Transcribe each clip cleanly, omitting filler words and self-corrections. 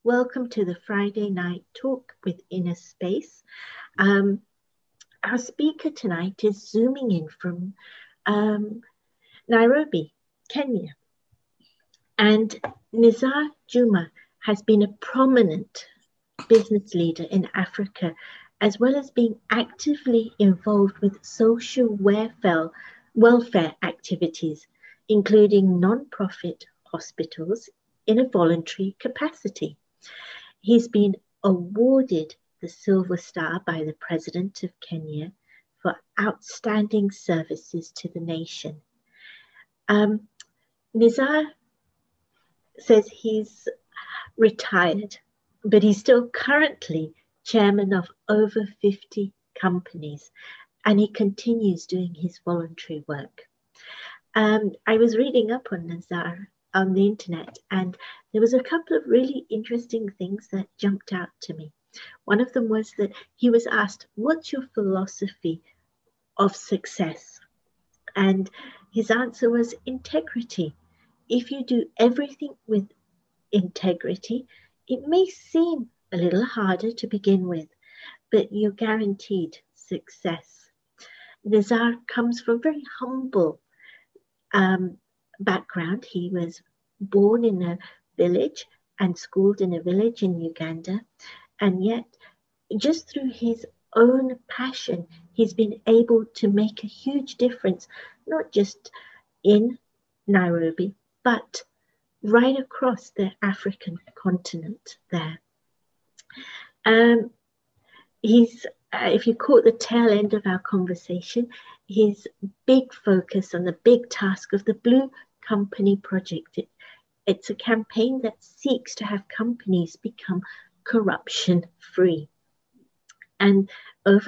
Welcome to the Friday night talk with Inner Space. Our speaker tonight is zooming in from Nairobi, Kenya. And Nizar Juma has been a prominent business leader in Africa, as well as being actively involved with social welfare activities, including non-profit hospitals in a voluntary capacity. He's been awarded the Silver Star by the President of Kenya for outstanding services to the nation. Nizar says he's retired, but he's still currently chairman of over 50 companies, and he continues doing his voluntary work. I was reading up on Nizar on the internet, and there was a couple of really interesting things that jumped out to me. One of them was that he was asked, "What's your philosophy of success?" And his answer was integrity. If you do everything with integrity, it may seem a little harder to begin with, but you're guaranteed success. Nizar comes from a very humble background. He was born in a village and schooled in a village in Uganda, and yet just through his own passion, he's been able to make a huge difference, not just in Nairobi, but right across the African continent there. If you caught the tail end of our conversation, his big focus on the big task of the Blue Company Project. It's a campaign that seeks to have companies become corruption-free. And over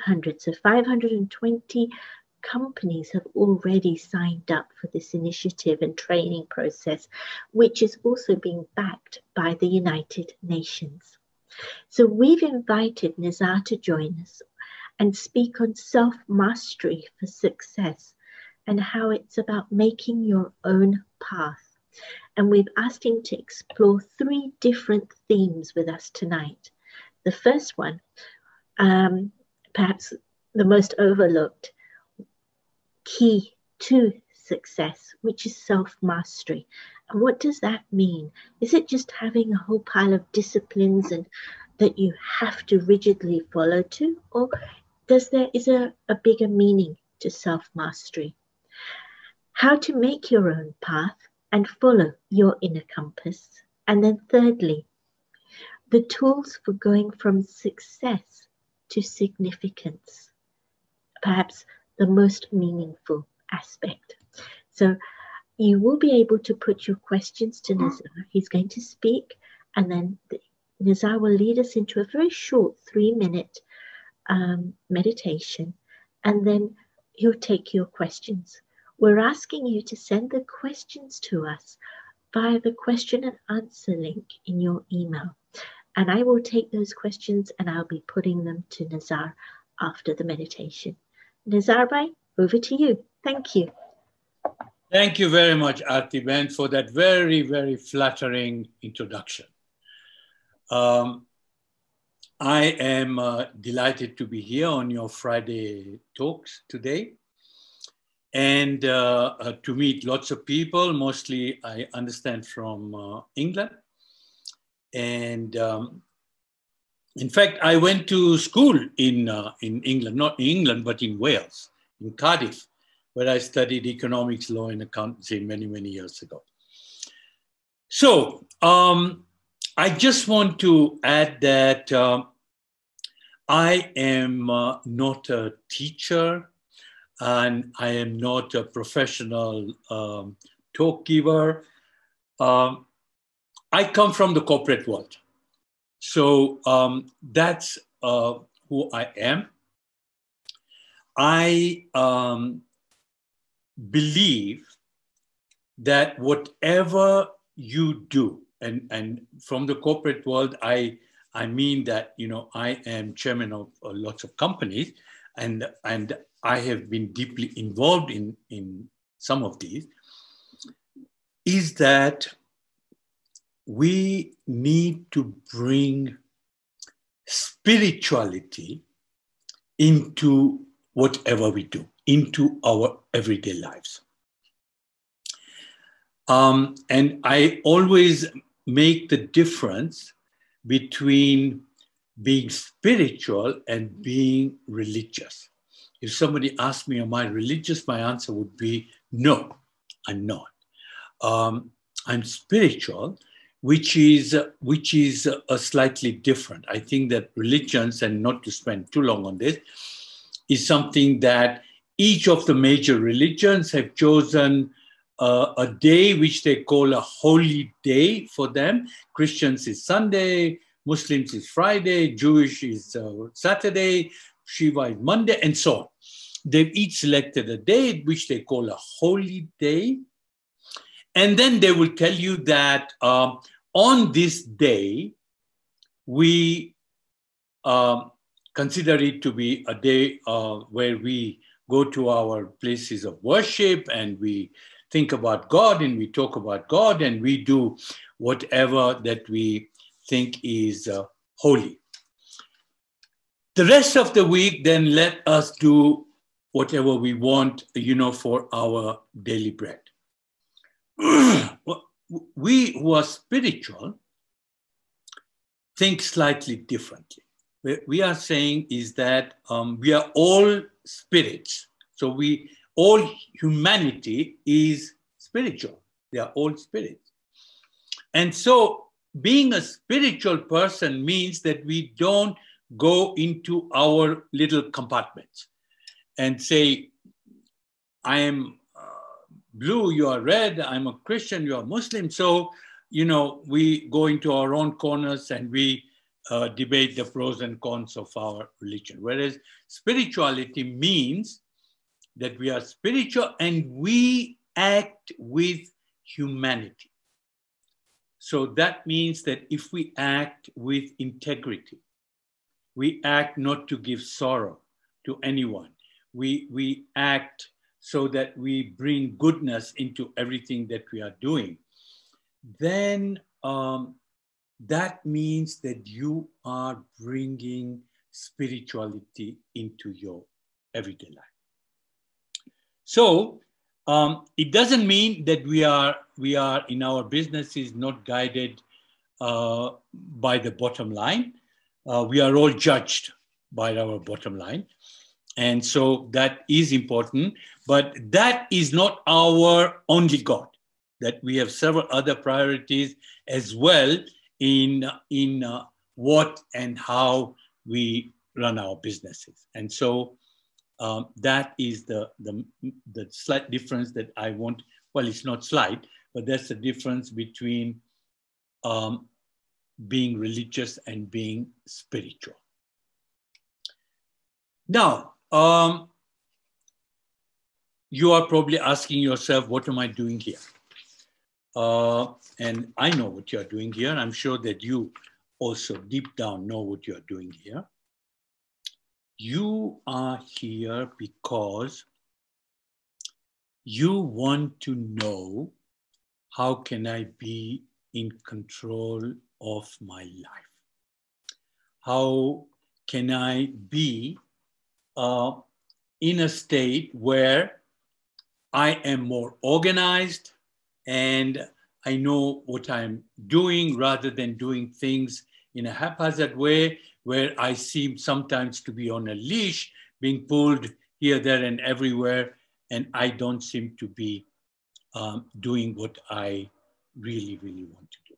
520 companies have already signed up for this initiative and training process, which is also being backed by the United Nations. So we've invited Nizar to join us and speak on self-mastery for success and how it's about making your own path. And we've asked him to explore 3 different themes with us tonight. The first one, perhaps the most overlooked key to success, which is self-mastery. And what does that mean? Is it just having a whole pile of disciplines and that you have to rigidly follow to? Or is there a bigger meaning to self-mastery? How to make your own path and follow your inner compass. And then thirdly, the tools for going from success to significance, perhaps the most meaningful aspect. So you will be able to put your questions to Nizar. He's going to speak, and then Nizar will lead us into a very short 3-minute meditation, and then he'll take your questions. We're asking you to send the questions to us via the question and answer link in your email. And I will take those questions and I'll be putting them to Nizar after the meditation. Nizar Bhai, over to you. Thank you. Thank you very much, Aarti Ben, for that very, very flattering introduction. I am delighted to be here on your Friday talks today and to meet lots of people, mostly I understand from England. And in fact, I went to school in England, not in England, but in Wales, in Cardiff, where I studied economics, law, and accountancy many, many years ago. So I just want to add that I am not a teacher and I am not a professional talk giver. I come from the corporate world. So that's who I am. I believe that whatever you do, and from the corporate world, I mean that, you know, I am chairman of lots of companies, and I have been deeply involved in some of these, is that we need to bring spirituality into whatever we do, into our everyday lives. And I always make the difference between being spiritual and being religious. If somebody asked me, am I religious? My answer would be, no, I'm not. I'm spiritual, which is a slightly different. I think that religions, and not to spend too long on this, is something that each of the major religions have chosen a day which they call a holy day for them. Christians is Sunday, Muslims is Friday, Jewish is Saturday, Shiva is Monday, and so on. They've each selected a day which they call a holy day. And then they will tell you that on this day, we consider it to be a day where we go to our places of worship and we think about God and we talk about God and we do whatever that we think is holy. The rest of the week, then let us do whatever we want, for our daily bread. We who are spiritual think slightly differently. We are saying is that we are all spirits. So all humanity is spiritual. They are all spirits. And so being a spiritual person means that we don't go into our little compartments and say, I am blue, you are red, I'm a Christian, you are Muslim. So, we go into our own corners and we debate the pros and cons of our religion. Whereas spirituality means that we are spiritual and we act with humanity. So that means that if we act with integrity, we act not to give sorrow to anyone. We act so that we bring goodness into everything that we are doing. Then that means that you are bringing spirituality into your everyday life. So it doesn't mean that we are in our businesses not guided by the bottom line. We are all judged by our bottom line. And so that is important, but that is not our only God. That we have several other priorities as well in what and how we run our businesses. And so that is the slight difference that I want. Well, it's not slight, but that's the difference between being religious and being spiritual. Now, you are probably asking yourself, what am I doing here? And I know what you're doing here. I'm sure that you also deep down know what you're doing here. You are here because you want to know, how can I be in control of my life? How can I be in a state where I am more organized and I know what I'm doing rather than doing things in a haphazard way where I seem sometimes to be on a leash, being pulled here, there, and everywhere, and I don't seem to be doing what I really, really want to do.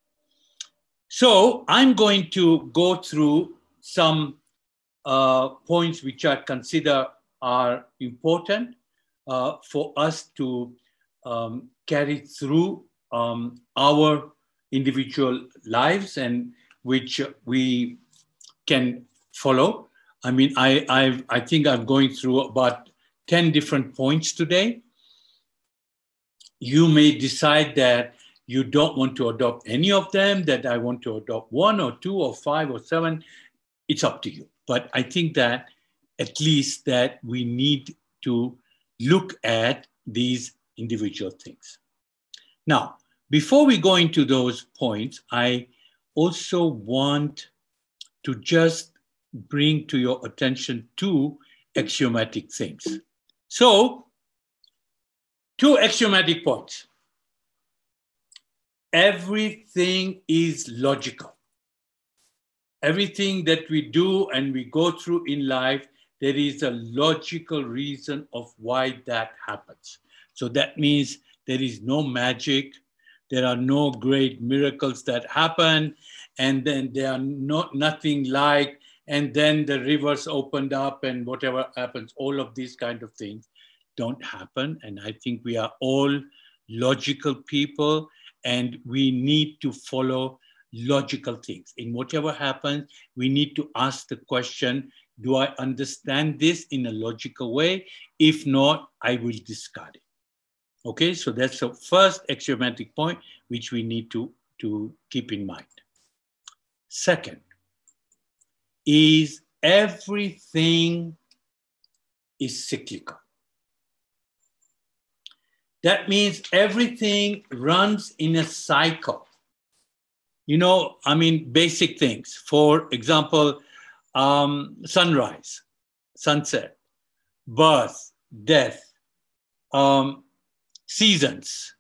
So I'm going to go through some points which I consider are important for us to carry through our individual lives and which we can follow. I mean, I think I'm going through about 10 different points today. You may decide that you don't want to adopt any of them, that I want to adopt 1 or 2 or 5 or 7. It's up to you. But I think that at least that we need to look at these individual things. Now, Before we go into those points, I also want to just bring to your attention two axiomatic things. So, two axiomatic points. Everything is logical. Everything that we do and we go through in life, there is a logical reason of why that happens. So that means there is no magic. There are no great miracles that happen. And then there are nothing like, and then the rivers opened up and whatever happens, all of these kind of things don't happen. And I think we are all logical people and we need to follow logical things. In whatever happens, we need to ask the question, do I understand this in a logical way? If not, I will discard it. Okay, so that's the first axiomatic point which we need to keep in mind. Second, is everything is cyclical. That means everything runs in a cycle. You know, I mean, basic things. For example, sunrise, sunset, birth, death, seasons,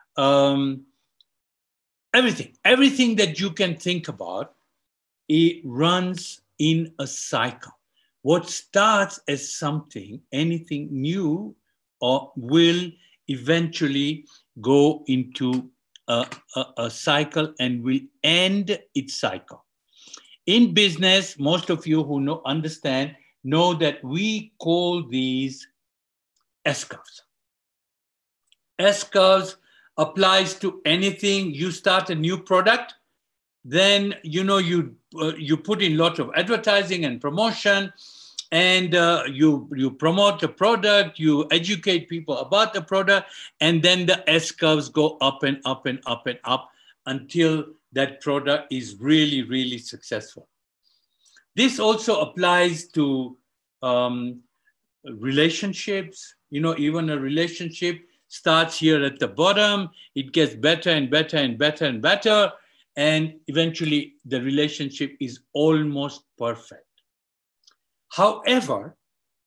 everything that you can think about, it runs in a cycle. What starts as something, anything new, or will eventually go into a cycle and will end its cycle. In business, most of you who understand know that we call these S-curves. S-curves applies to anything. You start a new product, then you put in lots of advertising and promotion, and you promote the product, you educate people about the product, and then the S-curves go up and up and up and up until that product is really, really successful. This also applies to relationships. You know, even a relationship starts here at the bottom, it gets better and better and better and better, and eventually the relationship is almost perfect. However,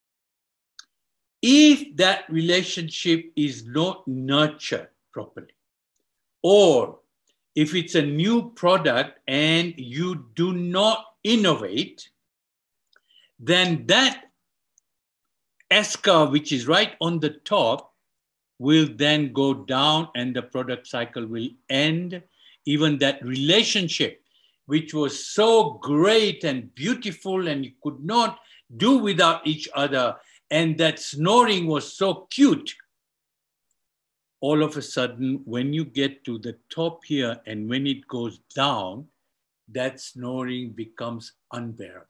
if that relationship is not nurtured properly, or if it's a new product and you do not innovate, then that S-curve, which is right on the top, will then go down and the product cycle will end. Even that relationship, which was so great and beautiful and you could not do without each other, and that snoring was so cute, all of a sudden, when you get to the top here and when it goes down, that snoring becomes unbearable.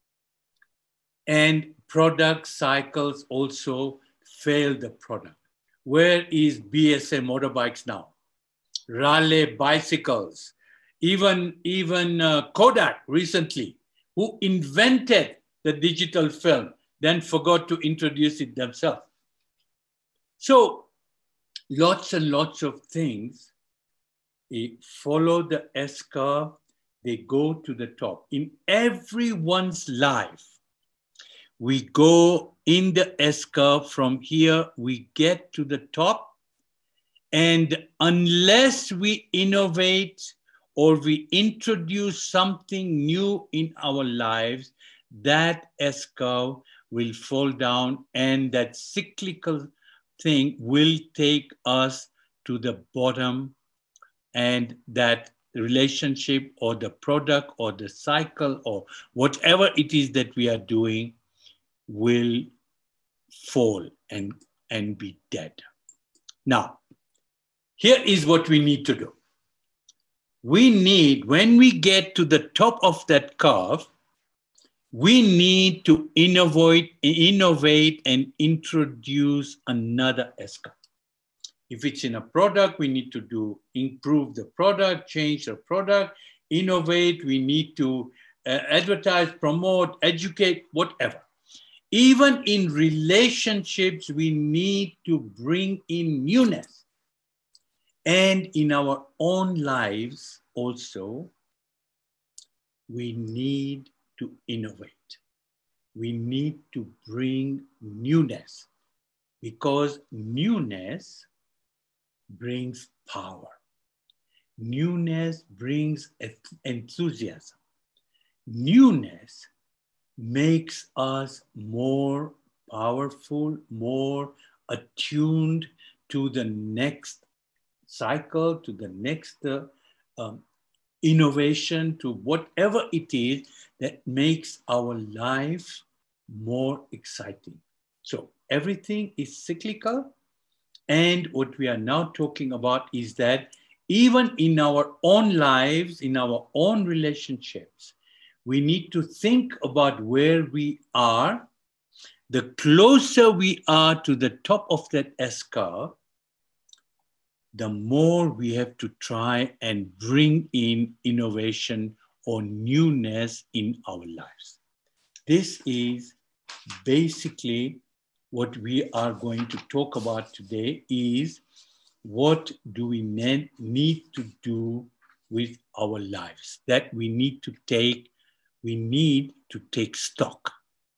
And product cycles also fail the product. Where is BSA motorbikes now? Raleigh bicycles, even Kodak recently, who invented the digital film, then forgot to introduce it themselves. So lots and lots of things follow the S-curve, they go to the top. In everyone's life, we go in the S-curve from here, we get to the top, and unless we innovate or we introduce something new in our lives, that S-curve will fall down and that cyclical thing will take us to the bottom, and that relationship or the product or the cycle or whatever it is that we are doing will fall and be dead. Now, here is what we need to do. We need, when we get to the top of that curve, we need to innovate and introduce another S-curve. If it's in a product, we need to improve the product, change the product, innovate, we need to advertise, promote, educate, whatever. Even in relationships, we need to bring in newness. And in our own lives also, we need to innovate. We need to bring newness, because newness brings power. Newness brings enthusiasm. Newness makes us more powerful, more attuned to the next cycle, to the next innovation, to whatever it is that makes our life more exciting. So everything is cyclical. And what we are now talking about is that even in our own lives, in our own relationships, we need to think about where we are. The closer we are to the top of that S-curve, the more we have to try and bring in innovation or newness in our lives. This is basically what we are going to talk about today, is what do we need to do with our lives, that we need to take stock.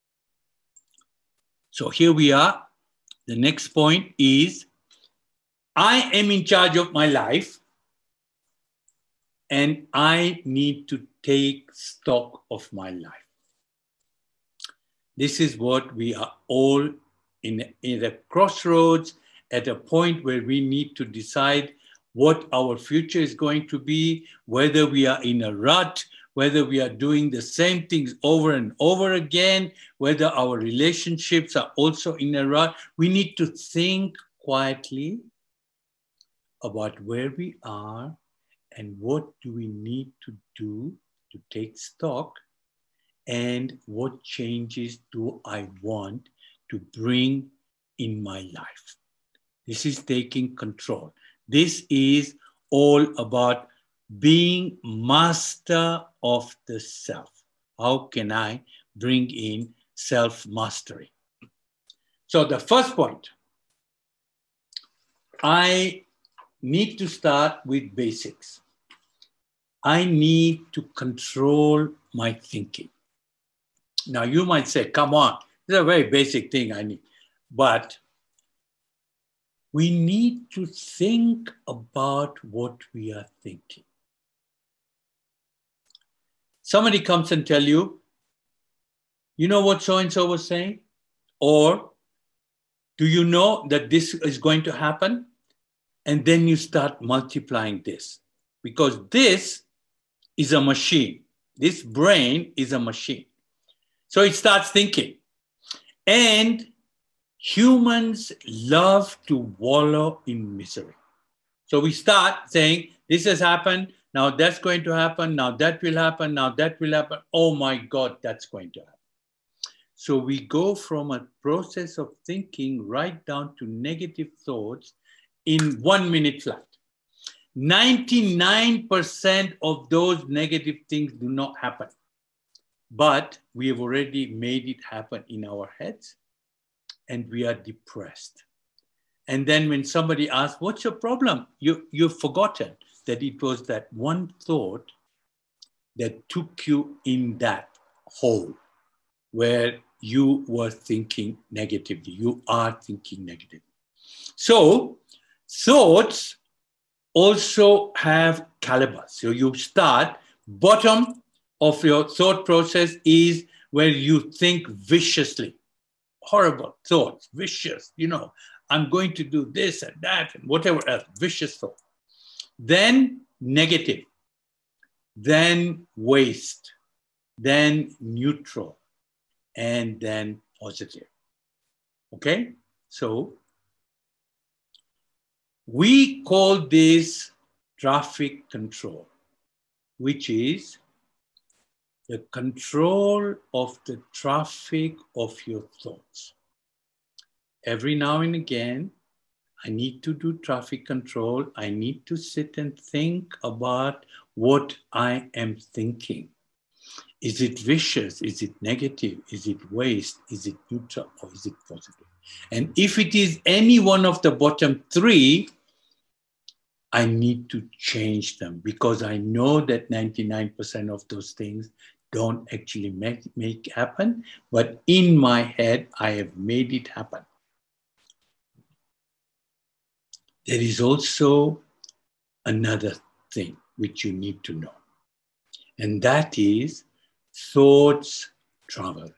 So here we are. The next point is, I am in charge of my life and I need to take stock of my life. This is what we are all in a crossroads, at a point where we need to decide what our future is going to be, whether we are in a rut, whether we are doing the same things over and over again, whether our relationships are also in a rut. We need to think quietly about where we are and what do we need to do to take stock, and what changes do I want to bring in my life. This is taking control. This is all about being master of the self. How can I bring in self-mastery? So the first point, I need to start with basics. I need to control my thinking. Now you might say, come on, this is a very basic thing I need. But we need to think about what we are thinking. Somebody comes and tell you, you know what so-and-so was saying? Or do you know that this is going to happen? And then you start multiplying this, because this is a machine. This brain is a machine. So it starts thinking. And humans love to wallow in misery. So we start saying, this has happened, now that's going to happen, now that will happen, now that will happen. Oh my God, that's going to happen. So we go from a process of thinking right down to negative thoughts in 1 minute flat. 99% of those negative things do not happen. But we have already made it happen in our heads, and we are depressed. And then when somebody asks, what's your problem? You've forgotten that it was that one thought that took you in that hole where you were thinking negatively. You are thinking negatively. So thoughts also have calibers. So you start, bottom of your thought process is where you think viciously. Horrible thoughts, vicious, I'm going to do this and that and whatever else, vicious thought. Then negative, then waste, then neutral, and then positive. Okay? So we call this traffic control, which is the control of the traffic of your thoughts. Every now and again, I need to do traffic control. I need to sit and think about what I am thinking. Is it vicious? Is it negative? Is it waste? Is it neutral? Or is it positive? And if it is any one of the bottom three, I need to change them because I know that 99% of those things don't actually make happen, but in my head, I have made it happen. There is also another thing which you need to know, and that is thoughts travel.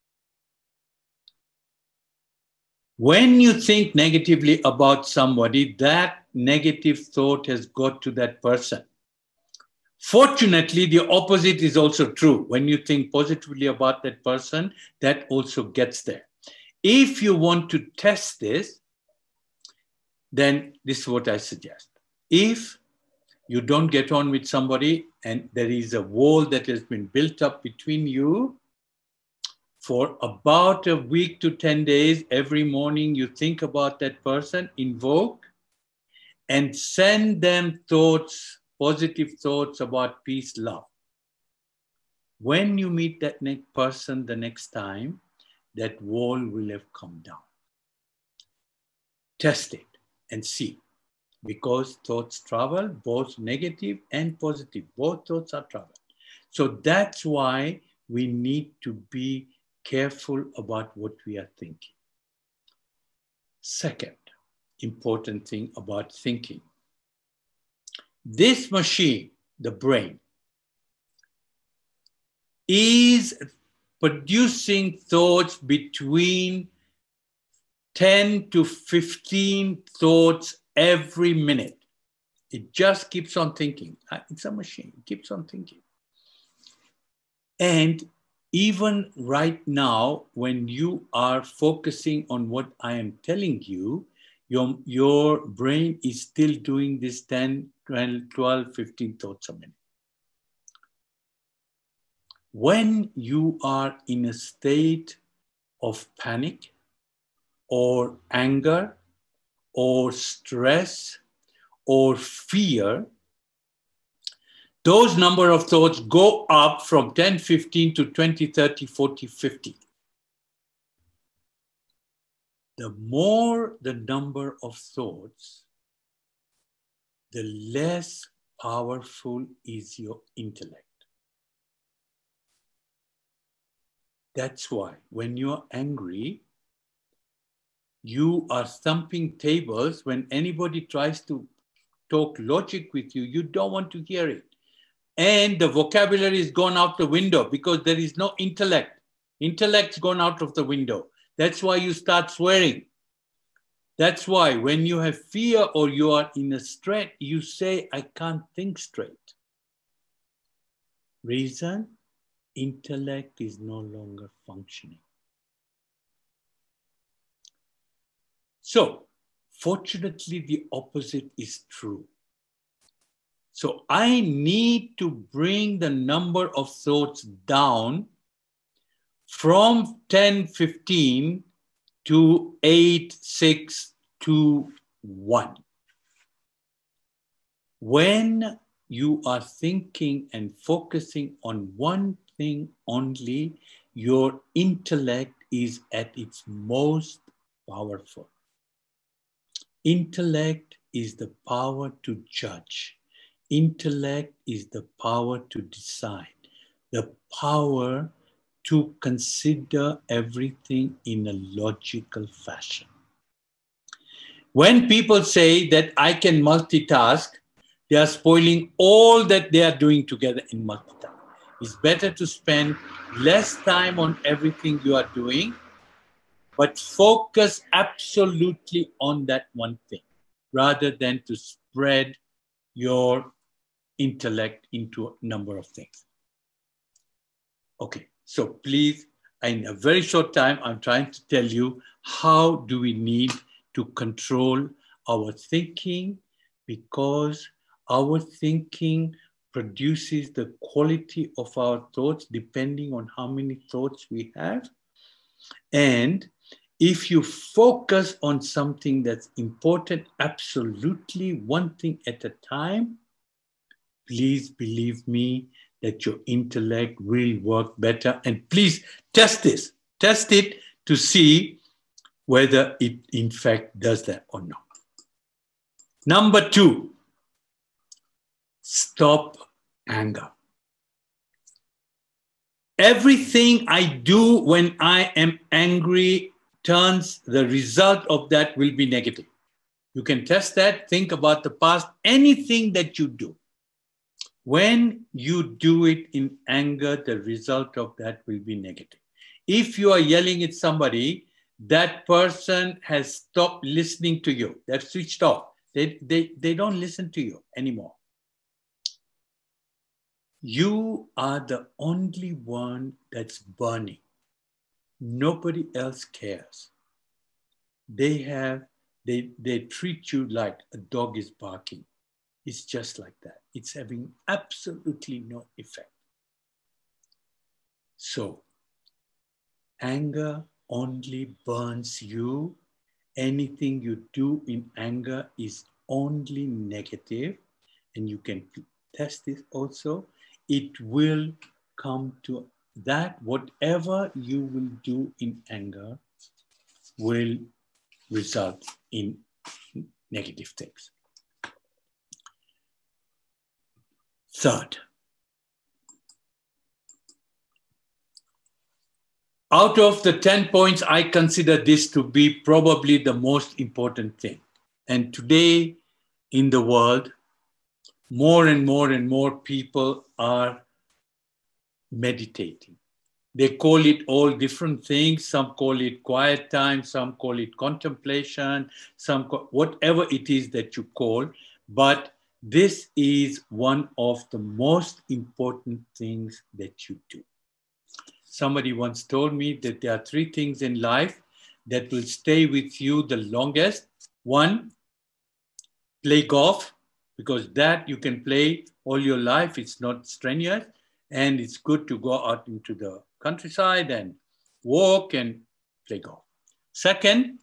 When you think negatively about somebody, that negative thought has got to that person. Fortunately, the opposite is also true. When you think positively about that person, that also gets there. If you want to test this, then this is what I suggest. If you don't get on with somebody and there is a wall that has been built up between you, for about a week to 10 days, every morning you think about that person, invoke, and send them thoughts, positive thoughts about peace, love. When you meet that next person the next time, that wall will have come down. Test it and see. Because thoughts travel, both negative and positive. Both thoughts are travel. So that's why we need to be careful about what we are thinking. Second important thing about thinking. This machine, the brain, is producing thoughts between 10 to 15 thoughts every minute. It just keeps on thinking. It's a machine, it keeps on thinking. And even right now, when you are focusing on what I am telling you, your brain is still doing this 10, 12, 15 thoughts a minute. When you are in a state of panic or anger or stress or fear, those number of thoughts go up from 10, 15 to 20, 30, 40, 50. The more the number of thoughts, the less powerful is your intellect. That's why when you're angry, you are thumping tables. When anybody tries to talk logic with you, you don't want to hear it. And the vocabulary is gone out the window because there is no intellect. Intellect's gone out of the window. That's why you start swearing. That's why when you have fear or you are in a stress, you say, I can't think straight. Reason? Intellect is no longer functioning. So, fortunately, the opposite is true. So I need to bring the number of thoughts down from 10, 15 to 8, 6, 2, 1. When you are thinking and focusing on one thing only, your intellect is at its most powerful. Intellect is the power to judge. Intellect is the power to decide, the power to consider everything in a logical fashion. When people say that I can multitask, they are spoiling all that they are doing together in multitask. It's better to spend less time on everything you are doing, but focus absolutely on that one thing, rather than to spread your intellect into a number of things. Okay, so please, in a very short time, I'm trying to tell you how do we need to control our thinking, because our thinking produces the quality of our thoughts depending on how many thoughts we have. And if you focus on something that's important, absolutely one thing at a time, please believe me that your intellect will work better. And please test this. Test it to see whether it in fact does that or not. Number 2, Stop anger. Everything I do when I am angry the result of that will be negative. You can test that. Think about the past. Anything that you do, when you do it in anger, the result of that will be negative. If you are yelling at somebody, that person has stopped listening to you. They've switched off. They don't listen to you anymore. You are the only one that's burning. Nobody else cares. They treat you like a dog is barking. It's just like that. It's having absolutely no effect. So, anger only burns you. Anything you do in anger is only negative, and you can test this also. It will come to that. Whatever you will do in anger will result in negative things. Third, out of the 10 points, I consider this to be probably the most important thing. And today in the world, more and more and more people are meditating. They call it all different things. Some call it quiet time, some call it contemplation, whatever it is that you call. But this is one of the most important things that you do. Somebody once told me that there are 3 things in life that will stay with you the longest. 1, play golf, because that you can play all your life. It's not strenuous, and it's good to go out into the countryside and walk and play golf. 2nd,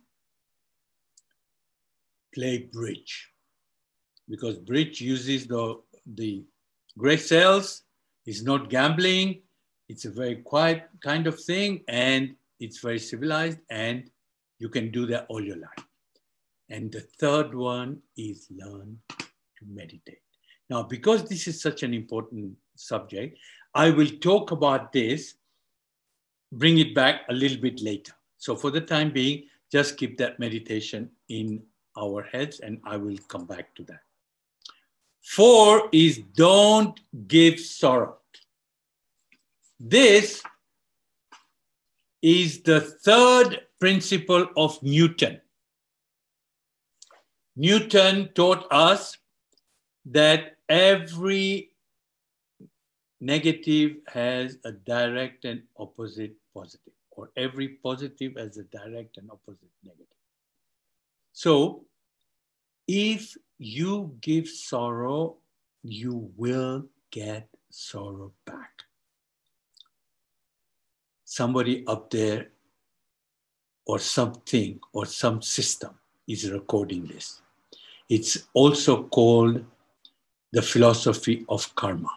play bridge, because bridge uses the gray cells. It's not gambling. It's a very quiet kind of thing, and it's very civilized, and you can do that all your life. And the 3rd one is learn to meditate. Now, because this is such an important subject, I will talk about this, bring it back a little bit later. So for the time being, just keep that meditation in our heads, and I will come back to that. 4 is don't give sorrow. This is the 3rd principle of Newton. Newton taught us that every negative has a direct and opposite positive, or every positive has a direct and opposite negative. So if you give sorrow, you will get sorrow back. Somebody up there or something or some system is recording this. It's also called the philosophy of karma.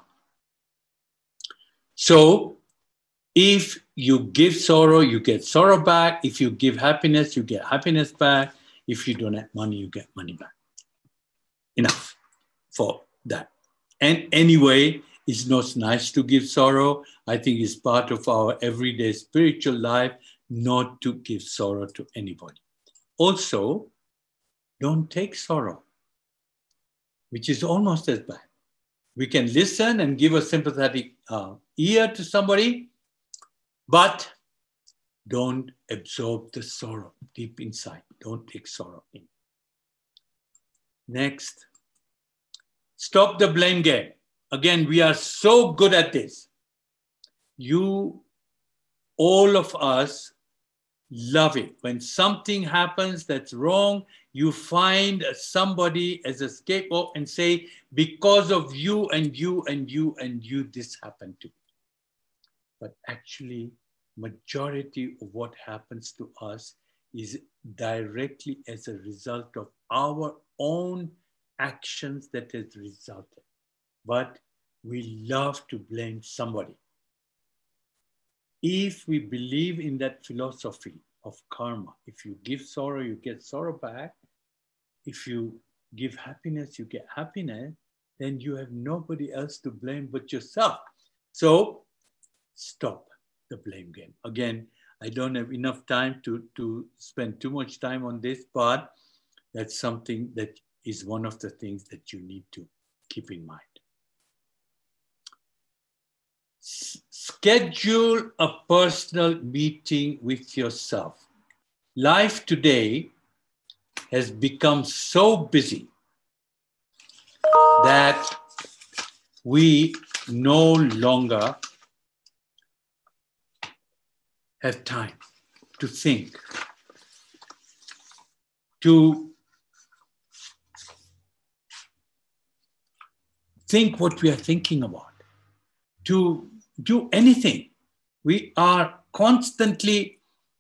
So if you give sorrow, you get sorrow back. If you give happiness, you get happiness back. If you don't have money, you get money back. Enough for that. And anyway, it's not nice to give sorrow. I think it's part of our everyday spiritual life not to give sorrow to anybody. Also, don't take sorrow, which is almost as bad. We can listen and give a sympathetic ear to somebody, but don't absorb the sorrow deep inside. Don't take sorrow in. Next, stop the blame game. Again, we are so good at this. All of us love it. When something happens that's wrong, you find somebody as a scapegoat and say, because of you and you and you and you, this happened to me. But actually, majority of what happens to us is directly as a result of our own actions that has resulted. But we love to blame somebody. If we believe in that philosophy of karma, if you give sorrow, you get sorrow back. If you give happiness, you get happiness. then you have nobody else to blame but yourself. So stop the blame game. Again, I don't have enough time to spend too much time on this, but that's something that is one of the things that you need to keep in mind. Schedule a personal meeting with yourself. Life today has become so busy that we no longer have time to think, to think what we are thinking about, to do anything. We are constantly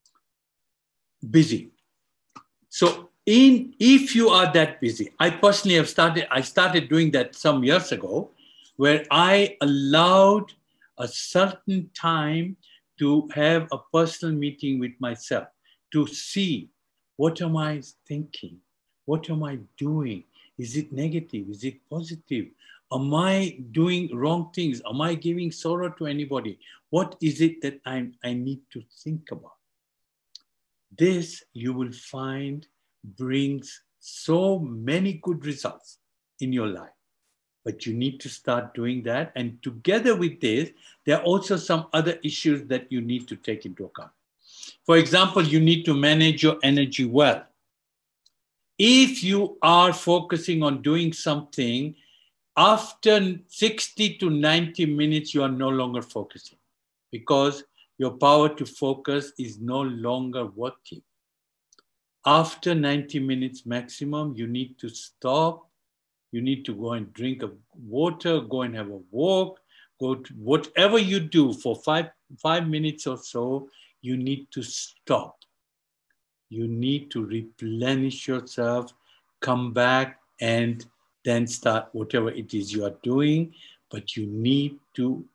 busy. So if you are that busy, I personally have started doing that some years ago, where I allowed a certain time to have a personal meeting with myself, to see what am I thinking? What am I doing? Is it negative? Is it positive? Am I doing wrong things? Am I giving sorrow to anybody? What is it that I need to think about? This, you will find, brings so many good results in your life. But you need to start doing that. And together with this, there are also some other issues that you need to take into account. For example, you need to manage your energy well. If you are focusing on doing something, after 60 to 90 minutes, you are no longer focusing because your power to focus is no longer working. After 90 minutes maximum, you need to stop. You need to go and drink a water, go and have a walk, go to whatever you do for five minutes or so, you need to stop. You need to replenish yourself, come back, and then start whatever it is you are doing. But you need to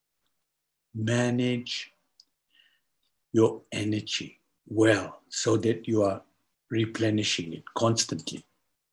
manage your energy well so that you are replenishing it constantly.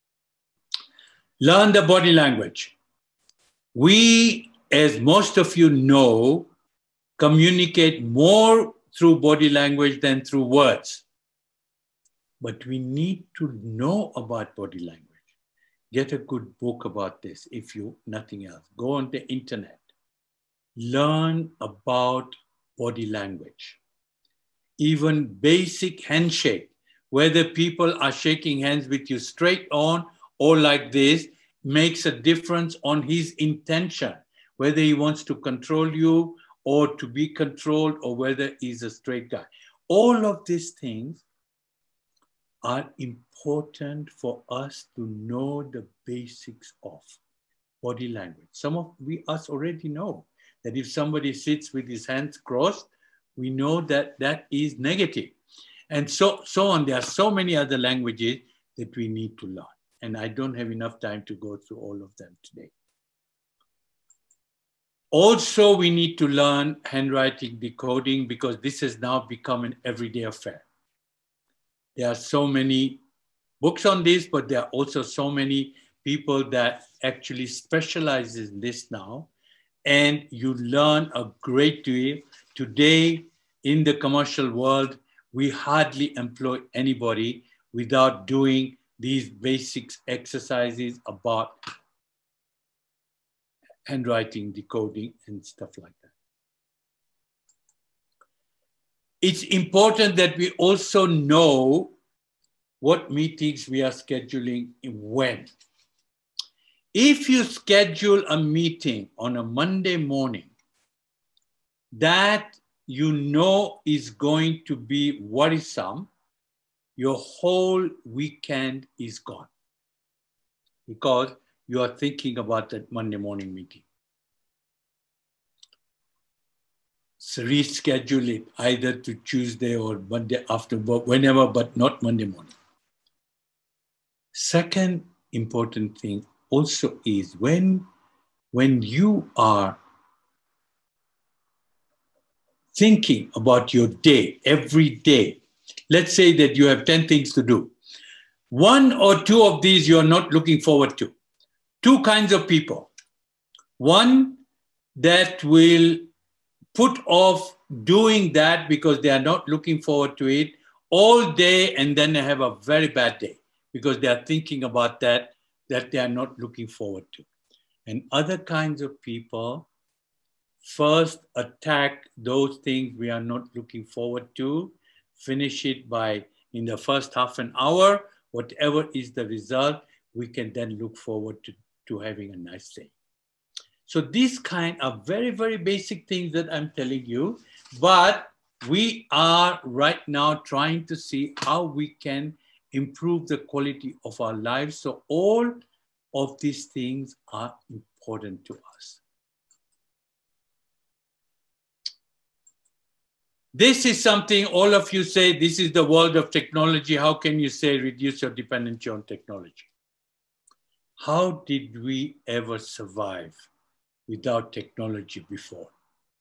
Learn the body language. We, as most of you know, communicate more through body language than through words. But we need to know about body language. Get a good book about this if you, nothing else. Go on the internet. Learn about body language. Even basic handshake, whether people are shaking hands with you straight on or like this, makes a difference on his intention, whether he wants to control you or to be controlled or whether he's a straight guy. All of these things are important for us to know the basics of body language. Some of us already know that if somebody sits with his hands crossed, we know that that is negative. And so on. There are so many other languages that we need to learn. And I don't have enough time to go through all of them today. Also, we need to learn handwriting decoding because this has now become an everyday affair. There are so many books on this, but there are also so many people that actually specialize in this now. And you learn a great deal. Today, in the commercial world, we hardly employ anybody without doing these basic exercises about handwriting, decoding, and stuff like that. It's important that we also know what meetings we are scheduling and when. If you schedule a meeting on a Monday morning that you know is going to be worrisome, your whole weekend is gone because you are thinking about that Monday morning meeting. So reschedule it either to Tuesday or Monday after work, whenever, but not Monday morning. Second important thing also is when you are thinking about your day, every day, let's say that you have 10 things to do. One or two of these you're not looking forward to. two kinds of people. One that will put off doing that because they are not looking forward to it all day, and then they have a very bad day because they are thinking about that they are not looking forward to. And other kinds of people first attack those things we are not looking forward to, finish it by in the first half an hour, whatever is the result, we can then look forward to having a nice day. So these kind are very, very basic things that I'm telling you, but we are right now trying to see how we can improve the quality of our lives. So all of these things are important to us. This is something all of you say, this is the world of technology. How can you say reduce your dependency on technology? How did we ever survive without technology before?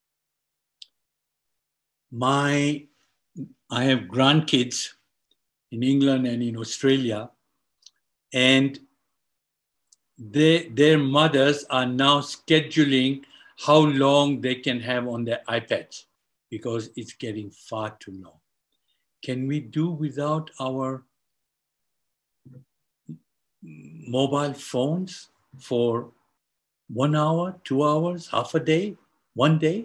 I have grandkids in England and in Australia, and their mothers are now scheduling how long they can have on their iPads because it's getting far too long. Can we do without our mobile phones for 1 hour, 2 hours, half a day, 1 day?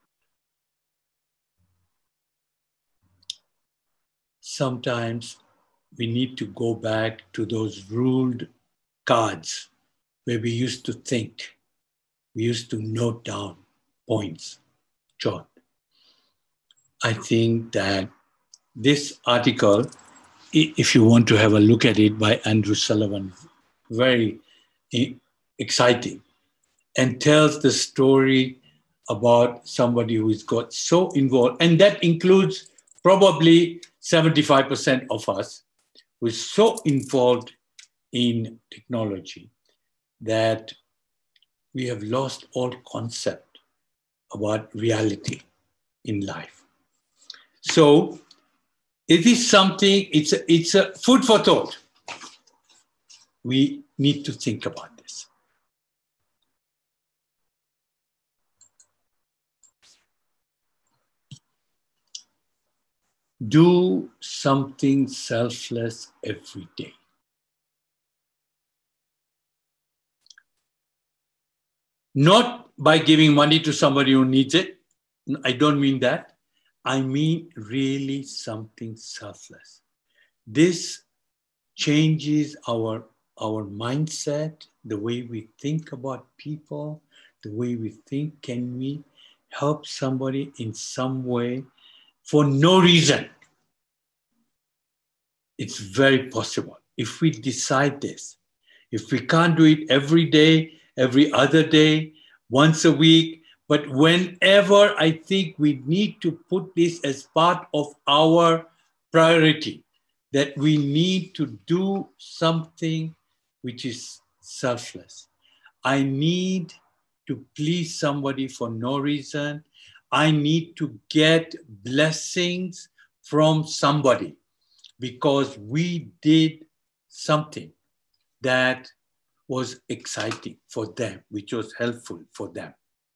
Sometimes we need to go back to those ruled cards where we used to think, we used to note down points, jot. I think that this article, if you want to have a look at it, by Andrew Sullivan, very exciting, and tells the story about somebody who's got so involved, and that includes probably 75% of us, who is so involved in technology that we have lost all concept about reality in life. So it is something, it's a food for thought. We need to think about this. Do something selfless every day. Not by giving money to somebody who needs it. I don't mean that. I mean really something selfless. This changes our mindset, the way we think about people, the way we think, can we help somebody in some way for no reason? It's very possible. If we decide this, if we can't do it every day, every other day, once a week, but whenever, I think we need to put this as part of our priority, that we need to do something which is selfless. I need to please somebody for no reason. I need to get blessings from somebody because we did something that was exciting for them, which was helpful for them.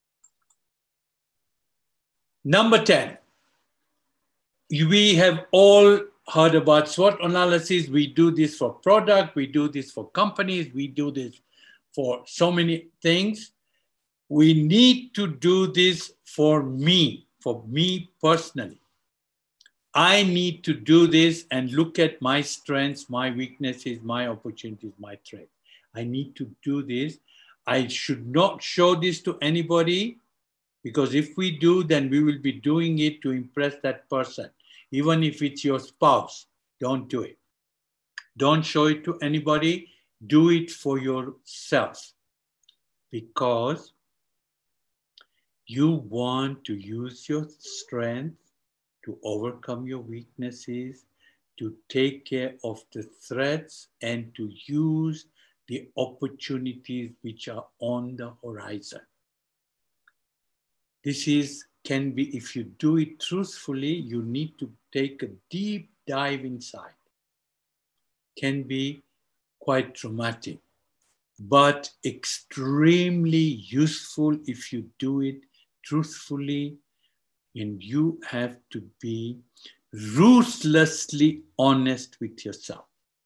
Number 10, we have all heard about SWOT analysis. We do this for product, we do this for companies, we do this for so many things. We need to do this for me personally. I need to do this and look at my strengths, my weaknesses, my opportunities, my threats. I need to do this. I should not show this to anybody, because if we do, then we will be doing it to impress that person. Even if it's your spouse, don't do it. Don't show it to anybody. Do it for yourself, because you want to use your strength to overcome your weaknesses, to take care of the threats, and to use the opportunities which are on the horizon. This can be, if you do it truthfully, you need to take a deep dive inside. Can be quite traumatic. but extremely useful if you do it truthfully, and you have to be ruthlessly honest with yourself.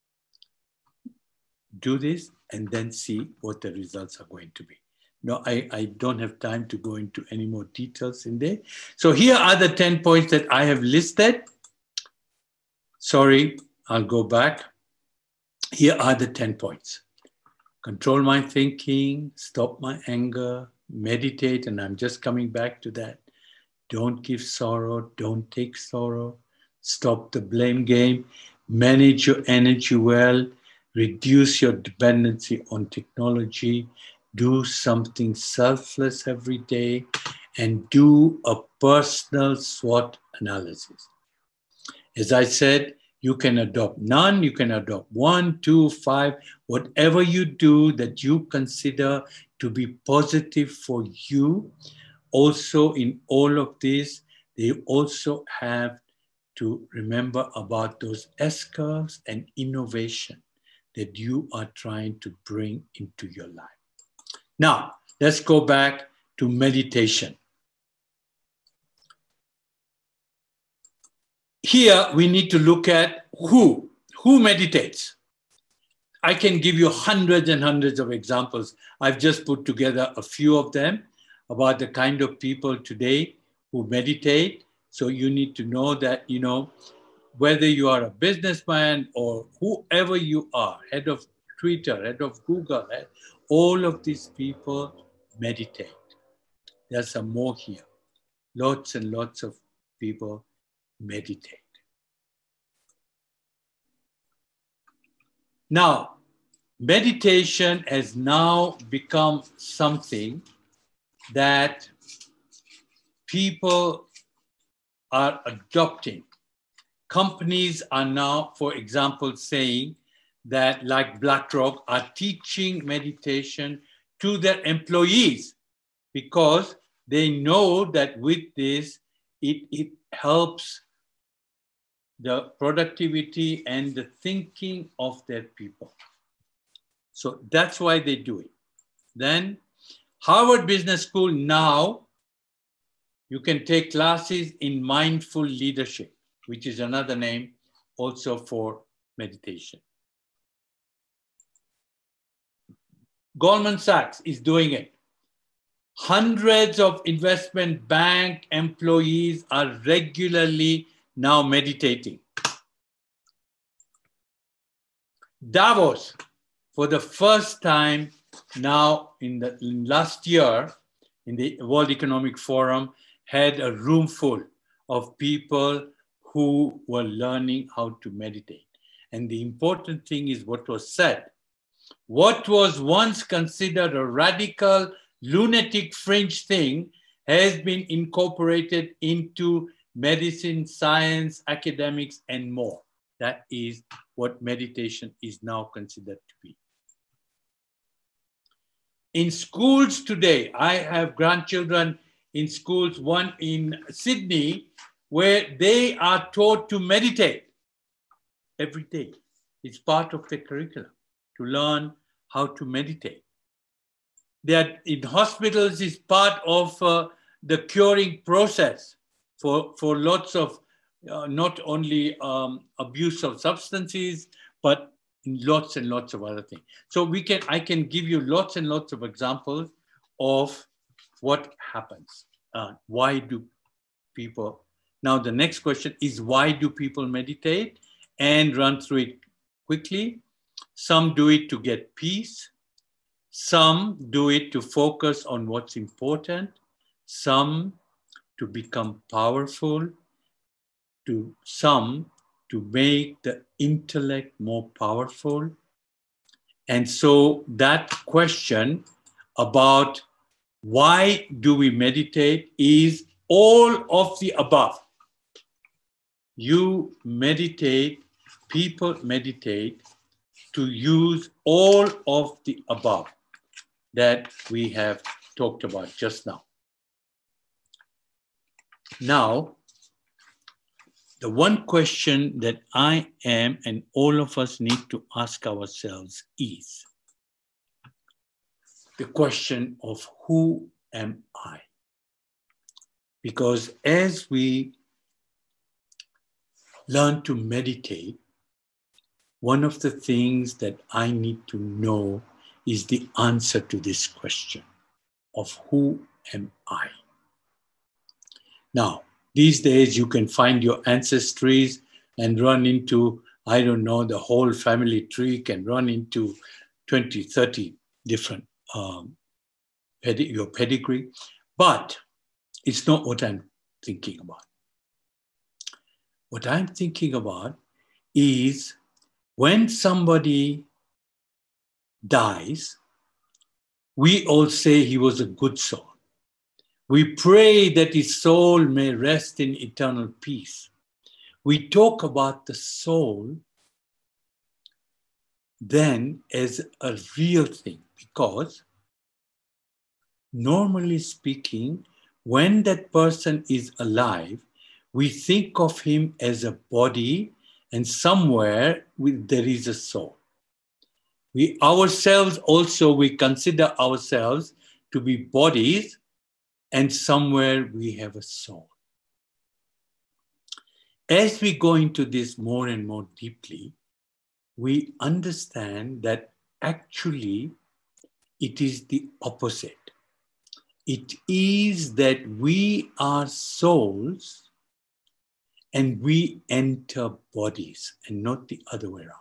Do this and then see what the results are going to be. No, I don't have time to go into any more details in there. So here are the 10 points that I have listed. Sorry, I'll go back. Here are the 10 points. Control my thinking, stop my anger, meditate, and I'm just coming back to that. Don't give sorrow, don't take sorrow, stop the blame game, manage your energy well, reduce your dependency on technology, do something selfless every day, and do a personal SWOT analysis. As I said, you can adopt none, you can adopt 1, 2, 5, whatever you do that you consider to be positive for you. Also, in all of this, they also have to remember about those S-curves and innovation that you are trying to bring into your life. Now, let's go back to meditation. Here, we need to look at who meditates. I can give you hundreds and hundreds of examples. I've just put together a few of them about the kind of people today who meditate. So you need to know that, you know, whether you are a businessman or whoever you are, head of Twitter, head of Google, all of these people meditate. There's some more here. Lots and lots of people meditate. Now, meditation has now become something that people are adopting. Companies are now, for example, saying that, like BlackRock, are teaching meditation to their employees because they know that with this, it helps the productivity and the thinking of their people. So that's why they do it. Then Harvard Business School, now you can take classes in mindful leadership, which is another name also for meditation. Goldman Sachs is doing it. Hundreds of investment bank employees are regularly now meditating. Davos, for the first time now in last year, in the World Economic Forum, had a room full of people who were learning how to meditate. And the important thing is what was said. What was once considered a radical, lunatic, fringe thing has been incorporated into medicine, science, academics, and more. That is what meditation is now considered to be. In schools today, I have grandchildren in schools, one in Sydney, where they are taught to meditate every day. It's part of the curriculum to learn how to meditate. That in hospitals is part of the curing process for lots of not only abuse of substances, but lots and lots of other things. So I can give you lots and lots of examples of what happens. Why do people? Now the next question is, why do people meditate? And run through it quickly. Some do it to get peace. Some do it to focus on what's important. Some to become powerful. Some to make the intellect more powerful. And so that question about why do we meditate is all of the above. You meditate, people meditate to use all of the above that we have talked about just now. Now, the one question that I am and all of us need to ask ourselves is, the question of who am I? Because as we learn to meditate, one of the things that I need to know is the answer to this question of who am I? Now, these days you can find your ancestries and run into, I don't know, the whole family tree can run into 20, 30 different your pedigree, but it's not what I'm thinking about. What I'm thinking about is when somebody dies, we all say he was a good soul. We pray that his soul may rest in eternal peace. We talk about the soul then as a real thing, because normally speaking, when that person is alive, we think of him as a body, and somewhere there is a soul. We ourselves also, we consider ourselves to be bodies, and somewhere we have a soul. As we go into this more and more deeply, we understand that actually it is the opposite. It is that we are souls and we enter bodies and not the other way around.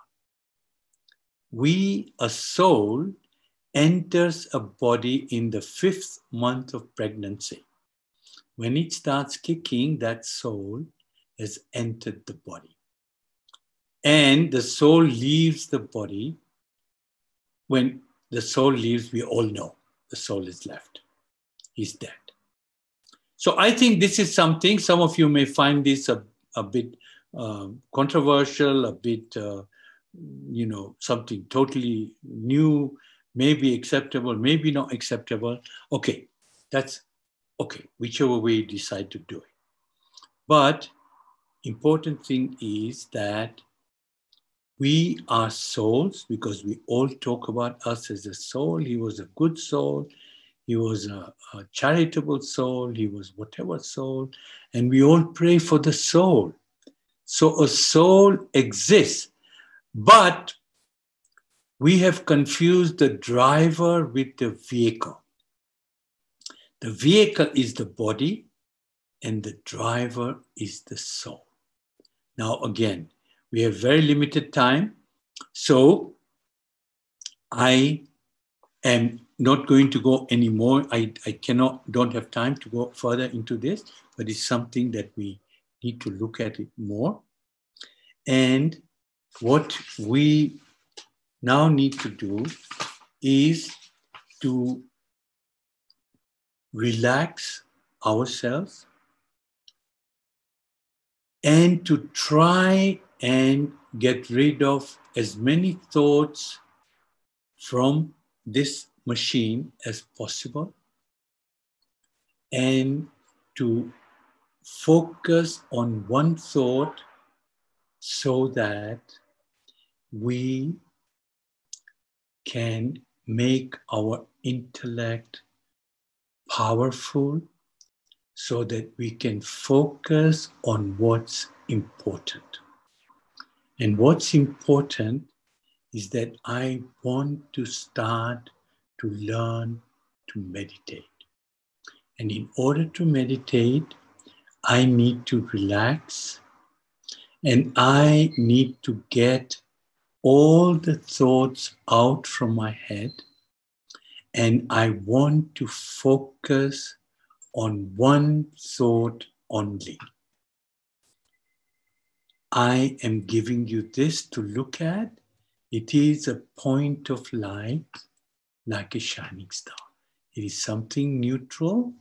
We, a soul, enters a body in the 5th month of pregnancy. When it starts kicking, that soul has entered the body. And the soul leaves the body. When the soul leaves, we all know the soul is left. He's dead. So I think this is something, some of you may find this a bit controversial, a bit, something totally new, maybe acceptable, maybe not acceptable. Okay, that's okay, whichever way you decide to do it. But important thing is that we are souls, because we all talk about us as a soul. He was a good soul. He was a charitable soul. He was whatever soul. And we all pray for the soul. So a soul exists. But we have confused the driver with the vehicle. The vehicle is the body, and the driver is the soul. Now, again, we have very limited time, so I am not going to go anymore. I don't have time to go further into this, but it's something that we need to look at it more. And what we now need to do is to relax ourselves and to try and get rid of as many thoughts from this machine as possible, and to focus on one thought so that we can make our intellect powerful, so that we can focus on what's important. And what's important is that I want to start to learn to meditate. And in order to meditate, I need to relax, and I need to get all the thoughts out from my head, and I want to focus on one thought only. I am giving you this to look at. It is a point of light, like a shining star. It is something neutral.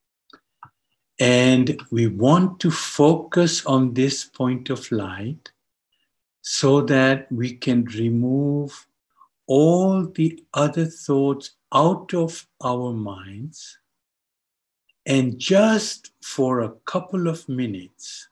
And we want to focus on this point of light so that we can remove all the other thoughts out of our minds, and just for a couple of minutes,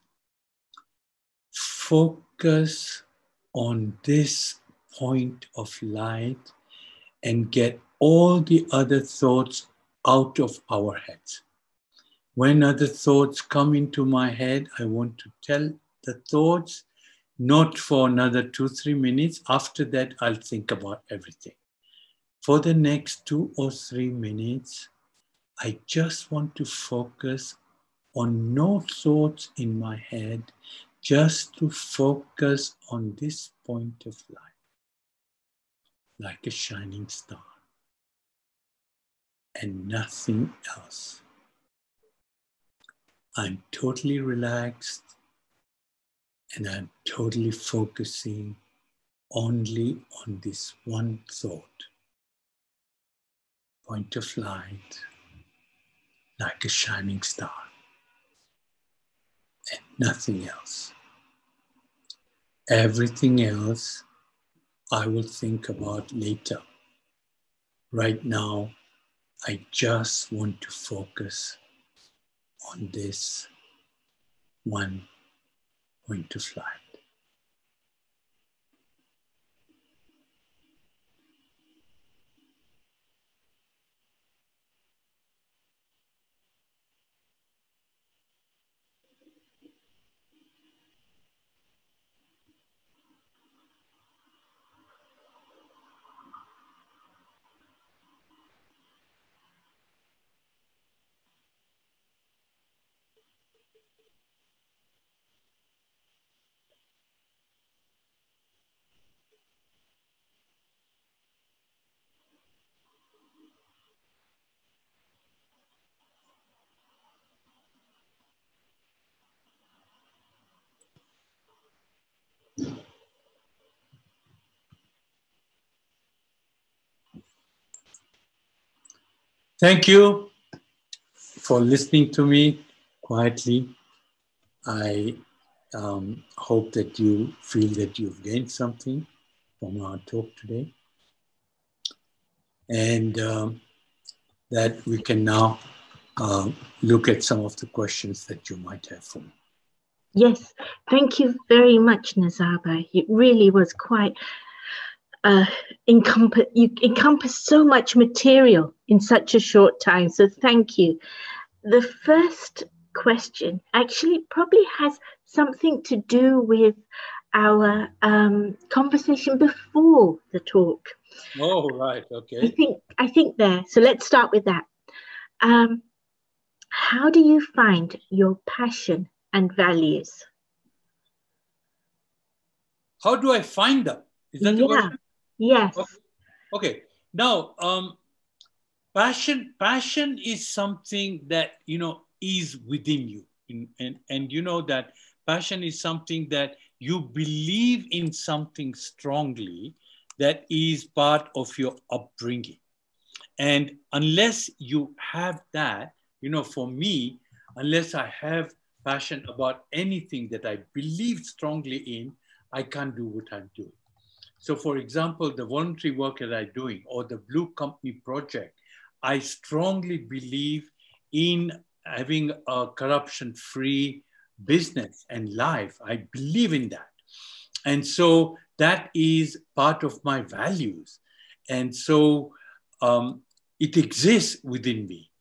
focus on this point of light and get all the other thoughts out of our heads. When other thoughts come into my head, I want to tell the thoughts not for another 2-3 minutes. After that, I'll think about everything. For the next 2 or 3 minutes, I just want to focus on no thoughts in my head, just to focus on this point of light, like a shining star, and nothing else. I'm totally relaxed, and I'm totally focusing only on this one thought, point of light, like a shining star, and nothing else. Everything else I will think about later. Right now, I just want to focus on this one point of light. Thank you for listening to me quietly. I hope that you feel that you've gained something from our talk today, and that we can now look at some of the questions that you might have for me. Yes, thank you very much, Nazaba. It really was quite you encompassed so much material in such a short time. So thank you. The first question actually probably has something to do with our conversation before the talk. Oh, right. Okay. I think there. So let's start with that. How do you find your passion and values? How do I find them? Is that the question? Yes. Okay. Now, passion is something that, is within you. And you know that passion is something that you believe in something strongly that is part of your upbringing. And unless you have that, for me, unless I have passion about anything that I believe strongly in, I can't do what I'm doing. So for example, the voluntary work that I'm doing or the Blue Company project, I strongly believe in having a corruption-free business and life. I believe in that. And so that is part of my values. And so it exists within me.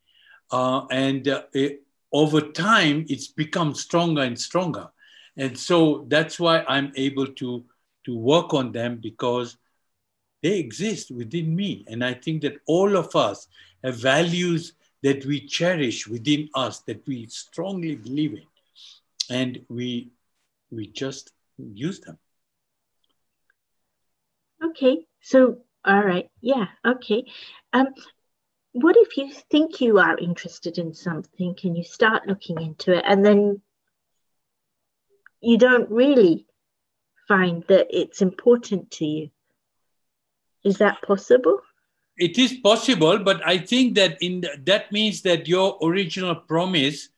Over time, it's become stronger and stronger. And so that's why I'm able to work on them, because they exist within me. And I think that all of us have values that we cherish within us, that we strongly believe in. And we just use them. Okay, so, all right. Yeah, okay. What if you think you are interested in something and you start looking into it and then you don't really find that it's important to you? Is that possible? It is possible, but I think that that means that your original premise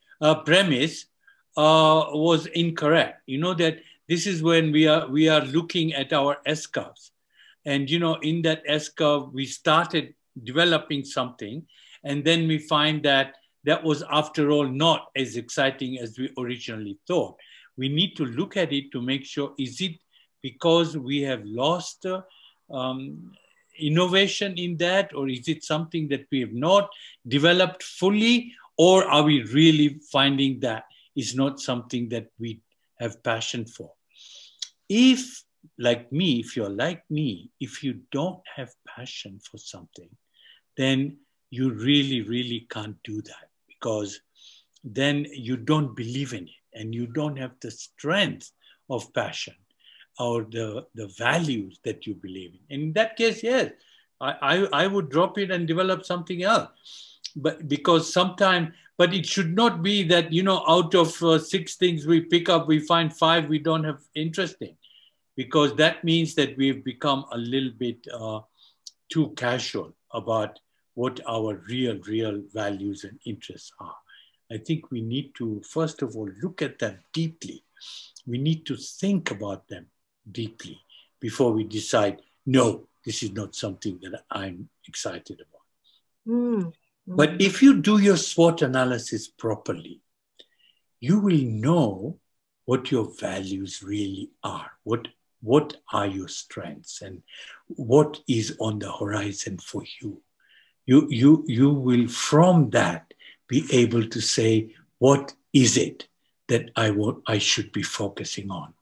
was incorrect. You know that this is when we are looking at our S-curves, and in that S-curve we started developing something, and then we find that was after all not as exciting as we originally thought. We need to look at it to make sure, is it because we have lost innovation in that, or is it something that we have not developed fully, or are we really finding that is not something that we have passion for? If, like me, if you're like me, if you don't have passion for something, then you really, really can't do that, because then you don't believe in it and you don't have the strength of passion or the values that you believe in. And in that case, yes, I would drop it and develop something else. But because sometimes, but it should not be that, you know, out of 6 things we pick up, we find 5 we don't have interest in, because that means that we've become a little bit too casual about what our real values and interests are. I think we need to, first of all, look at them deeply. We need to think about them deeply before we decide, no, this is not something that I'm excited about. Mm. But if you do your SWOT analysis properly, you will know what your values really are. What are your strengths and what is on the horizon for you? You will from that be able to say, what is it that I should be focusing on?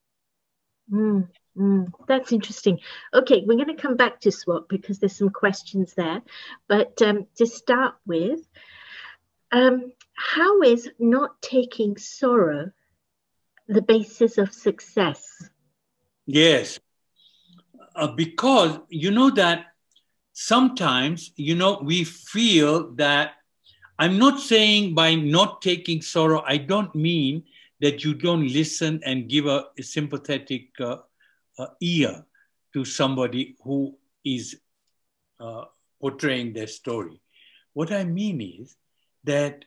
That's interesting. Okay, we're going to come back to SWOT because there's some questions there. But to start with, how is not taking sorrow the basis of success? Yes, because you know that sometimes, you know, we feel that, I'm not saying by not taking sorrow, I don't mean that you don't listen and give a sympathetic ear to somebody who is portraying their story. What I mean is that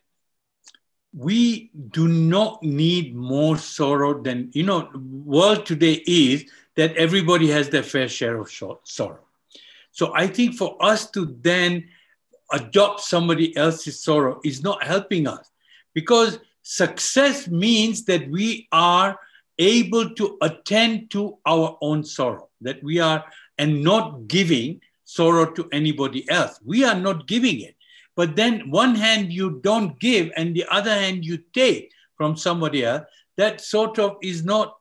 we do not need more sorrow than, you know, world today is that everybody has their fair share of sorrow. So I think for us to then adopt somebody else's sorrow is not helping us, because success means that we are able to attend to our own sorrow, that we are, and not giving sorrow to anybody else. We are not giving it. But then one hand you don't give and the other hand you take from somebody else, that sort of is not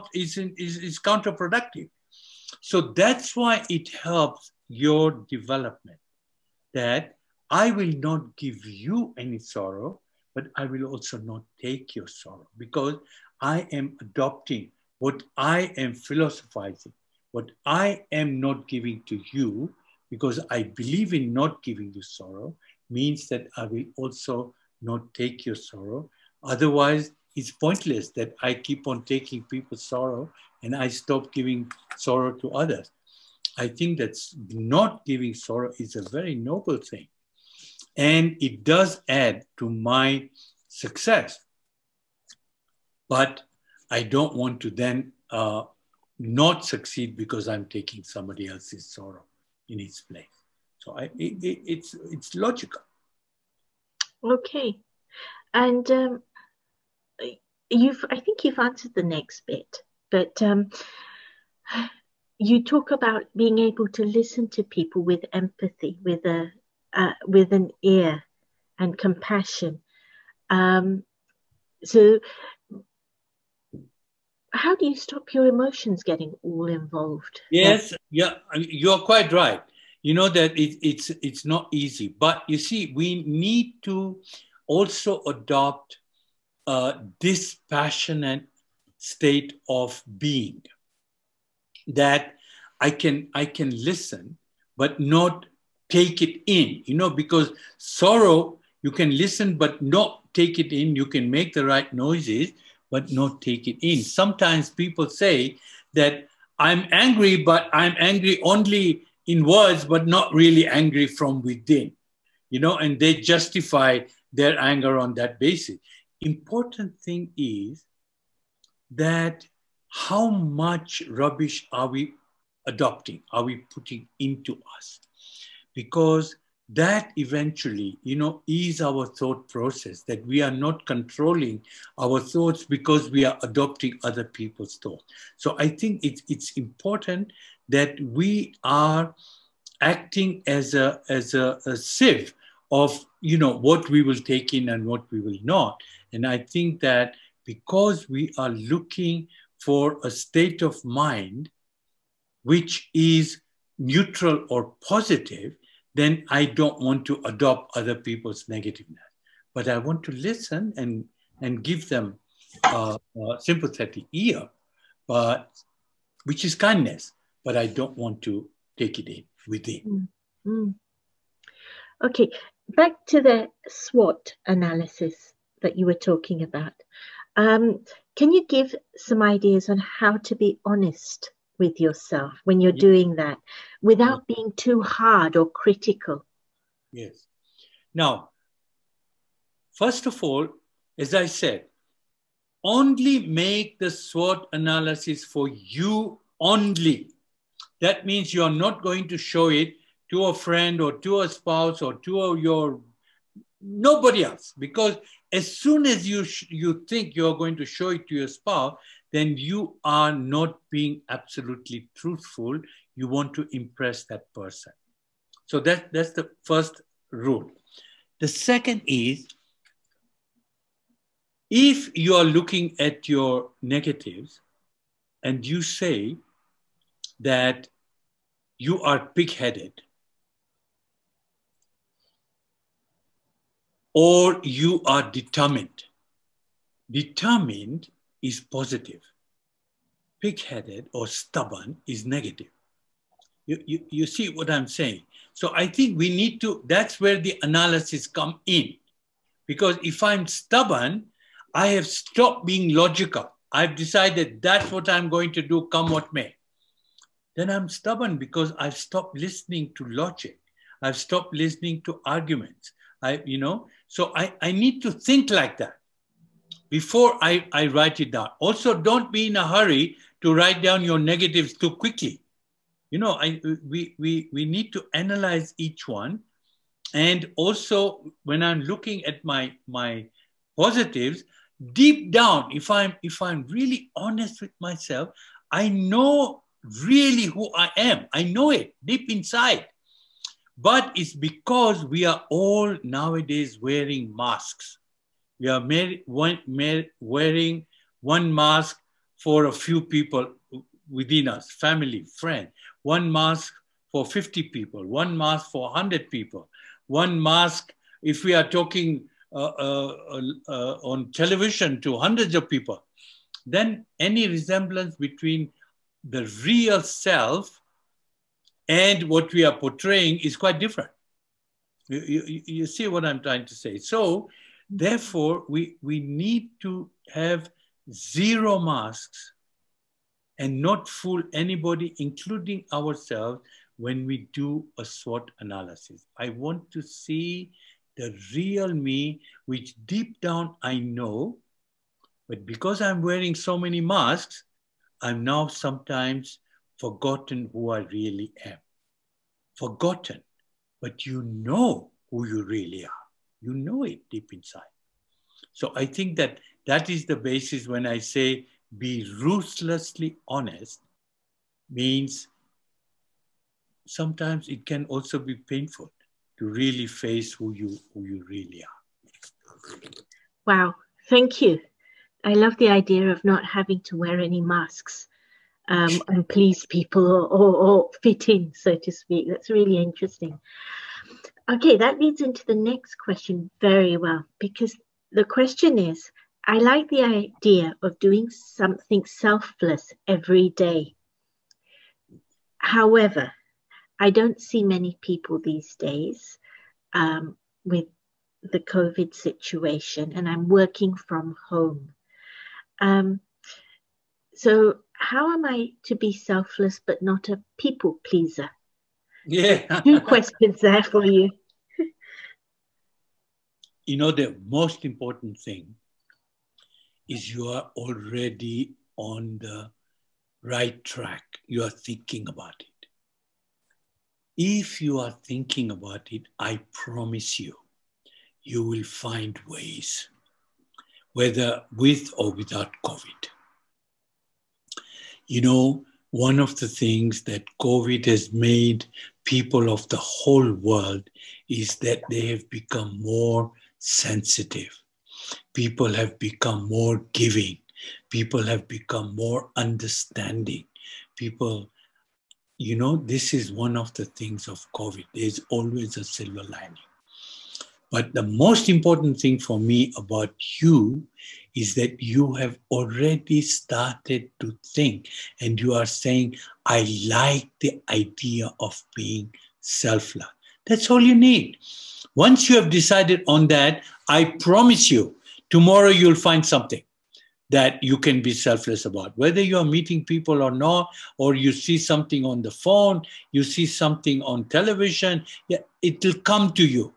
is counterproductive. So that's why it helps your development, that I will not give you any sorrow, but I will also not take your sorrow, because I am adopting what I am philosophizing, what I am not giving to you, because I believe in not giving you sorrow, means that I will also not take your sorrow. Otherwise, it's pointless that I keep on taking people's sorrow and I stop giving sorrow to others. I think that not giving sorrow is a very noble thing. And it does add to my success. But I don't want to then not succeed because I'm taking somebody else's sorrow in its place. So it's logical. Okay. And I think you've answered the next bit, but you talk about being able to listen to people with empathy, with an ear and compassion. So how do you stop your emotions getting all involved? Yes, yeah, you're quite right. You know that it's not easy, but you see, we need to also adopt this passionate state of being, that I can listen, but not take it in, you know, because sorrow, you can listen, but not take it in. You can make the right noises, but not take it in. Sometimes people say that I'm angry, but I'm angry only in words, but not really angry from within, you know, and they justify their anger on that basis. Important thing is that how much rubbish are we adopting, are we putting into us? Because that eventually, you know, is our thought process, that we are not controlling our thoughts because we are adopting other people's thoughts. So I think it's important that we are acting as a sieve of, what we will take in and what we will not. And I think that because we are looking for a state of mind which is neutral or positive, then I don't want to adopt other people's negativeness. But I want to listen and give them a sympathetic ear, but which is kindness. But I don't want to take it in within. Mm. Okay, back to the SWOT analysis that you were talking about. Can you give some ideas on how to be honest with yourself when you're doing that without being too hard or critical? Yes. Now, first of all, as I said, only make the SWOT analysis for you only. That means you're not going to show it to a friend or to a spouse or to nobody else. Because as soon as you think you're going to show it to your spouse, then you are not being absolutely truthful. You want to impress that person. So that's the first rule. The second is, if you are looking at your negatives and you say that you are pig-headed or you are determined. Determined is positive. Pig-headed or stubborn is negative. You see what I'm saying? So I think we need to, that's where the analysis come in. Because if I'm stubborn, I have stopped being logical. I've decided that's what I'm going to do, come what may. Then I'm stubborn because I've stopped listening to logic. I've stopped listening to arguments. So I need to think like that before I write it down. Also, don't be in a hurry to write down your negatives too quickly. We need to analyze each one. And also, when I'm looking at my positives, deep down, if I'm really honest with myself, I know really who I am. I know it deep inside. But it's because we are all nowadays wearing masks. We are wearing one mask for a few people within us, family, friend. One mask for 50 people, one mask for 100 people, one mask if we are talking on television to hundreds of people. Then any resemblance between the real self and what we are portraying is quite different. You see what I'm trying to say? So therefore, we need to have zero masks and not fool anybody, including ourselves, when we do a SWOT analysis. I want to see the real me, which deep down I know, but because I'm wearing so many masks, I'm now sometimes forgotten who I really am. Forgotten, but you know who you really are. You know it deep inside. So I think that is the basis when I say be ruthlessly honest, means sometimes it can also be painful to really face who you really are. Wow, thank you. I love the idea of not having to wear any masks and please people or fit in, so to speak. That's really interesting. Okay, that leads into the next question very well, because the question is, I like the idea of doing something selfless every day. However, I don't see many people these days with the COVID situation, and I'm working from home. So how am I to be selfless but not a people pleaser? Yeah. 2 questions there for you. The most important thing is you are already on the right track. You are thinking about it. If you are thinking about it, I promise you, you will find ways, whether with or without COVID. One of the things that COVID has made people of the whole world is that they have become more sensitive. People have become more giving. People have become more understanding. People, this is one of the things of COVID. There's always a silver lining. But the most important thing for me about you is that you have already started to think and you are saying, I like the idea of being self-love. That's all you need. Once you have decided on that, I promise you, tomorrow you'll find something that you can be selfless about. Whether you're meeting people or not, or you see something on the phone, you see something on television, it will come to you.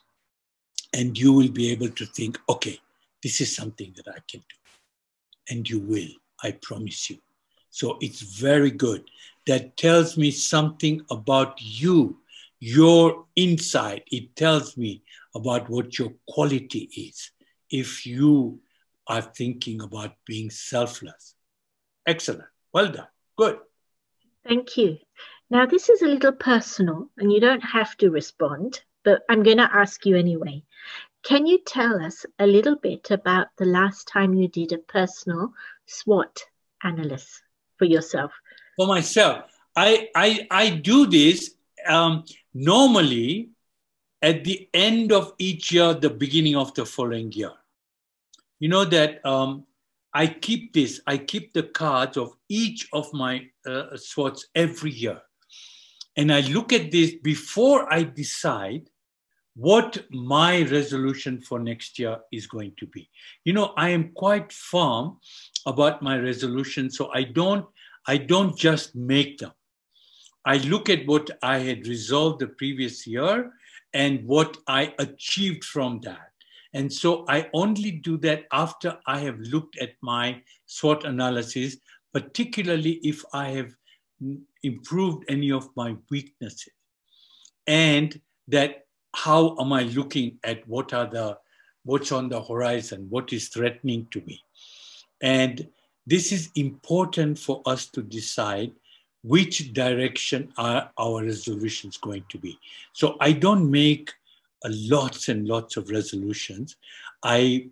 And you will be able to think, okay, this is something that I can do. And you will, I promise you. So it's very good. That tells me something about you, your inside. It tells me about what your quality is. If you are thinking about being selfless. Excellent. Well done. Good. Thank you. Now, this is a little personal, and you don't have to respond, but I'm going to ask you anyway. Can you tell us a little bit about the last time you did a personal SWOT analysis for yourself? For myself, I do this normally at the end of each year, the beginning of the following year. You know that I keep this. I keep the cards of each of my SWOTs every year. And I look at this before I decide what my resolution for next year is going to be. I am quite firm about my resolution, so I don't just make them. I look at what I had resolved the previous year and what I achieved from that. And so I only do that after I have looked at my SWOT analysis, particularly if I have improved any of my weaknesses. And that how am I looking at what's on the horizon, what is threatening to me. And this is important for us to decide which direction are our resolutions going to be. So I don't make lots and lots of resolutions. I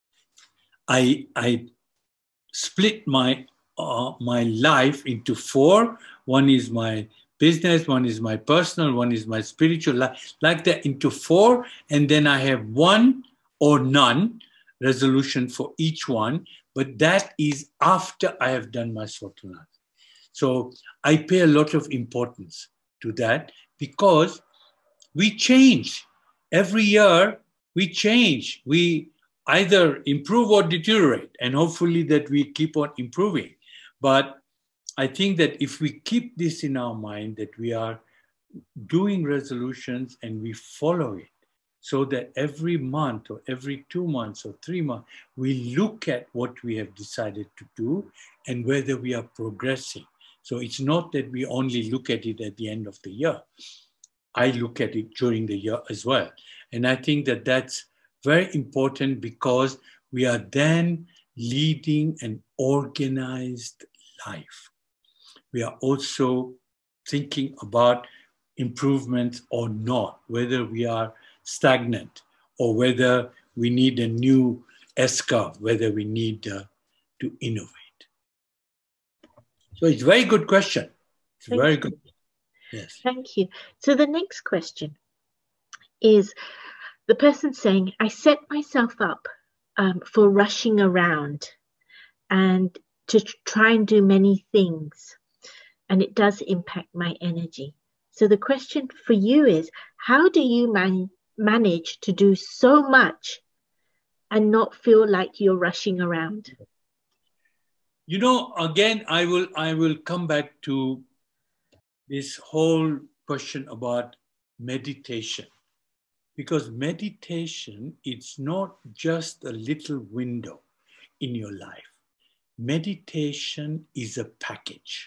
split my life into 4. One is my business, one is my personal, one is my spiritual life, like that into 4. And then I have 1 or none resolution for each one. But that is after I have done my SWOT analysis. So I pay a lot of importance to that because we change. Every year we change. We either improve or deteriorate, and hopefully that we keep on improving. But I think that if we keep this in our mind, that we are doing resolutions and we follow it, so that every month or every 2 months or 3 months, we look at what we have decided to do and whether we are progressing. So it's not that we only look at it at the end of the year. I look at it during the year as well. And I think that that's very important because we are then leading an organized life. We are also thinking about improvements or not, whether we are stagnant or whether we need a new S-curve, whether we need to innovate. So it's a very good question. It's very good. Yes. Thank you. So the next question is the person saying, I set myself up for rushing around and to try and do many things, and it does impact my energy. So the question for you is, how do you manage to do so much and not feel like you're rushing around? Again, I will come back to this whole question about meditation. Because meditation, it's not just a little window in your life. Meditation is a package.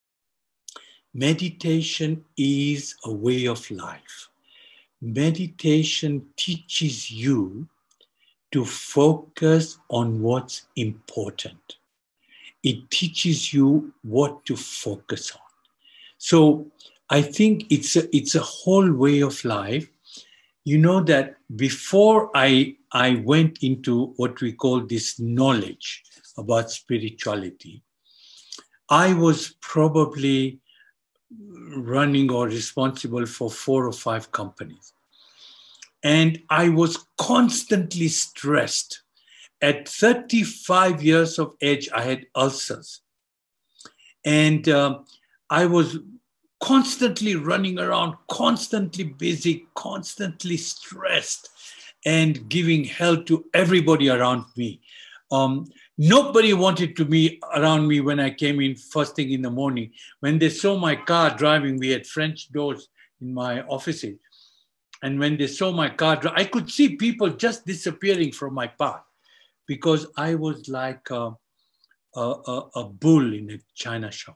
Meditation is a way of life. Meditation teaches you to focus on what's important. It teaches you what to focus on. So I think it's a whole way of life. You know that before I went into what we call this knowledge about spirituality, I was probably running or responsible for 4 or 5 companies. And I was constantly stressed. At 35 years of age, I had ulcers. And I was constantly running around, constantly busy, constantly stressed, and giving hell to everybody around me. Nobody wanted to be around me when I came in first thing in the morning. When they saw my car driving, we had French doors in my offices. And when they saw my car, I could see people just disappearing from my path because I was like a bull in a china shop.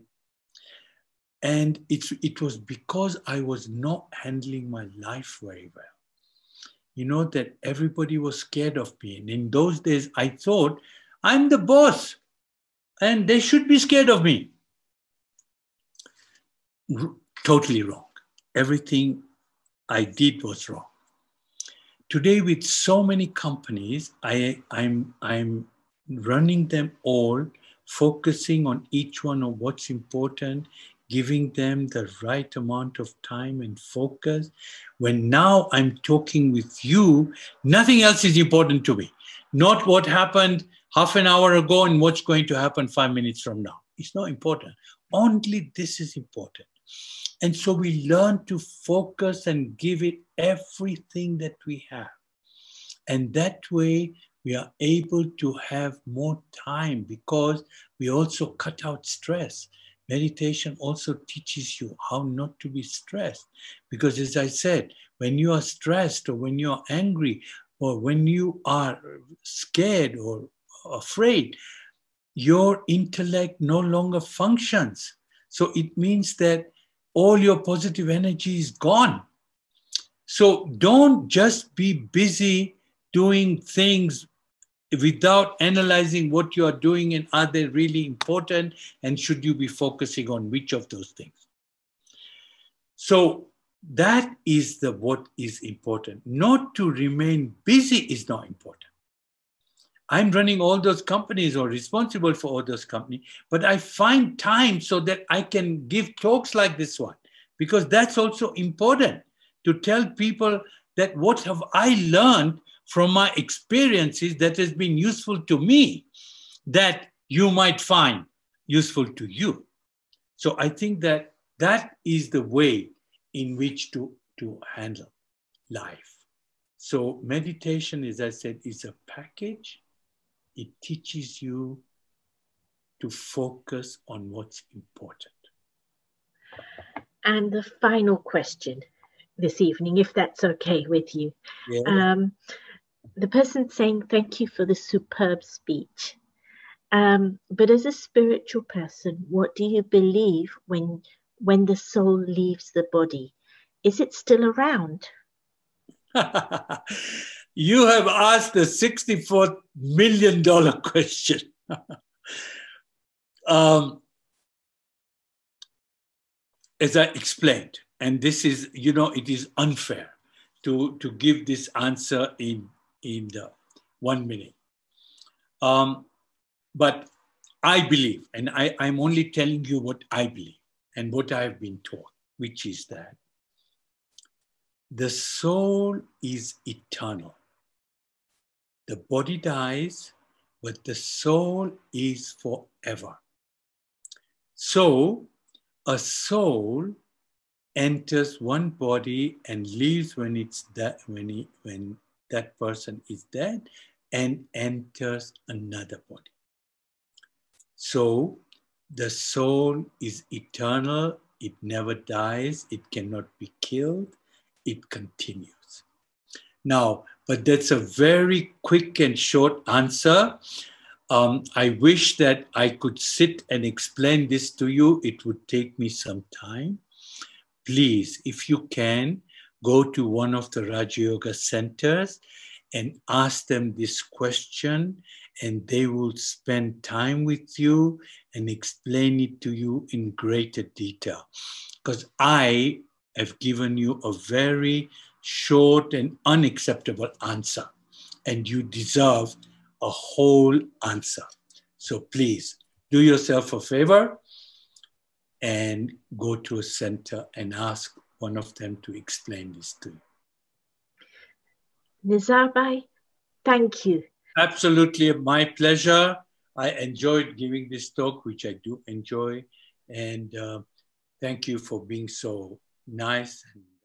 And it was because I was not handling my life very well. You know, that everybody was scared of me. And in those days, I thought, I'm the boss and they should be scared of me. Totally wrong. Everything I did was wrong. Today, with so many companies, I'm running them all, focusing on each one of what's important, giving them the right amount of time and focus. When now I'm talking with you, nothing else is important to me. Not what happened half an hour ago and what's going to happen 5 minutes from now. It's not important. Only this is important. And so we learn to focus and give it everything that we have. And that way we are able to have more time because we also cut out stress. Meditation also teaches you how not to be stressed. Because as I said, when you are stressed or when you are angry or when you are scared or afraid, your intellect no longer functions. So it means that all your positive energy is gone. So don't just be busy doing things without analyzing what you are doing and are they really important and should you be focusing on which of those things. So that is what is important. Not to remain busy is not important. I'm running all those companies or responsible for all those companies, but I find time so that I can give talks like this one, because that's also important to tell people that what have I learned from my experiences that has been useful to me that you might find useful to you. So I think that that is the way in which to handle life. So meditation, as I said, is a package. It teaches you to focus on what's important. And the final question this evening, if that's okay with you. Yeah. The person saying, thank you for the superb speech. But as a spiritual person, what do you believe when the soul leaves the body? Is it still around? You have asked the $64 million question. As I explained, and this is, you know, it is unfair to give this answer in the 1 minute. But I believe, and I'm only telling you what I believe and what I've been taught, which is that the soul is eternal. The body dies, but the soul is forever. So a soul enters one body and leaves when it's when that person is dead and enters another body. So the soul is eternal. It never dies. It cannot be killed. It continues. Now, but that's a very quick and short answer. I wish that I could sit and explain this to you. It would take me some time. Please, if you can, go to one of the Raja Yoga centers and ask them this question, and they will spend time with you and explain it to you in greater detail. because I have given you a very short and unacceptable answer, and you deserve a whole answer. So please do yourself a favor and go to a center and ask one of them to explain this to you. Nizar Bhai, thank you. Absolutely my pleasure. I enjoyed giving this talk, which I do enjoy. And thank you for being so nice and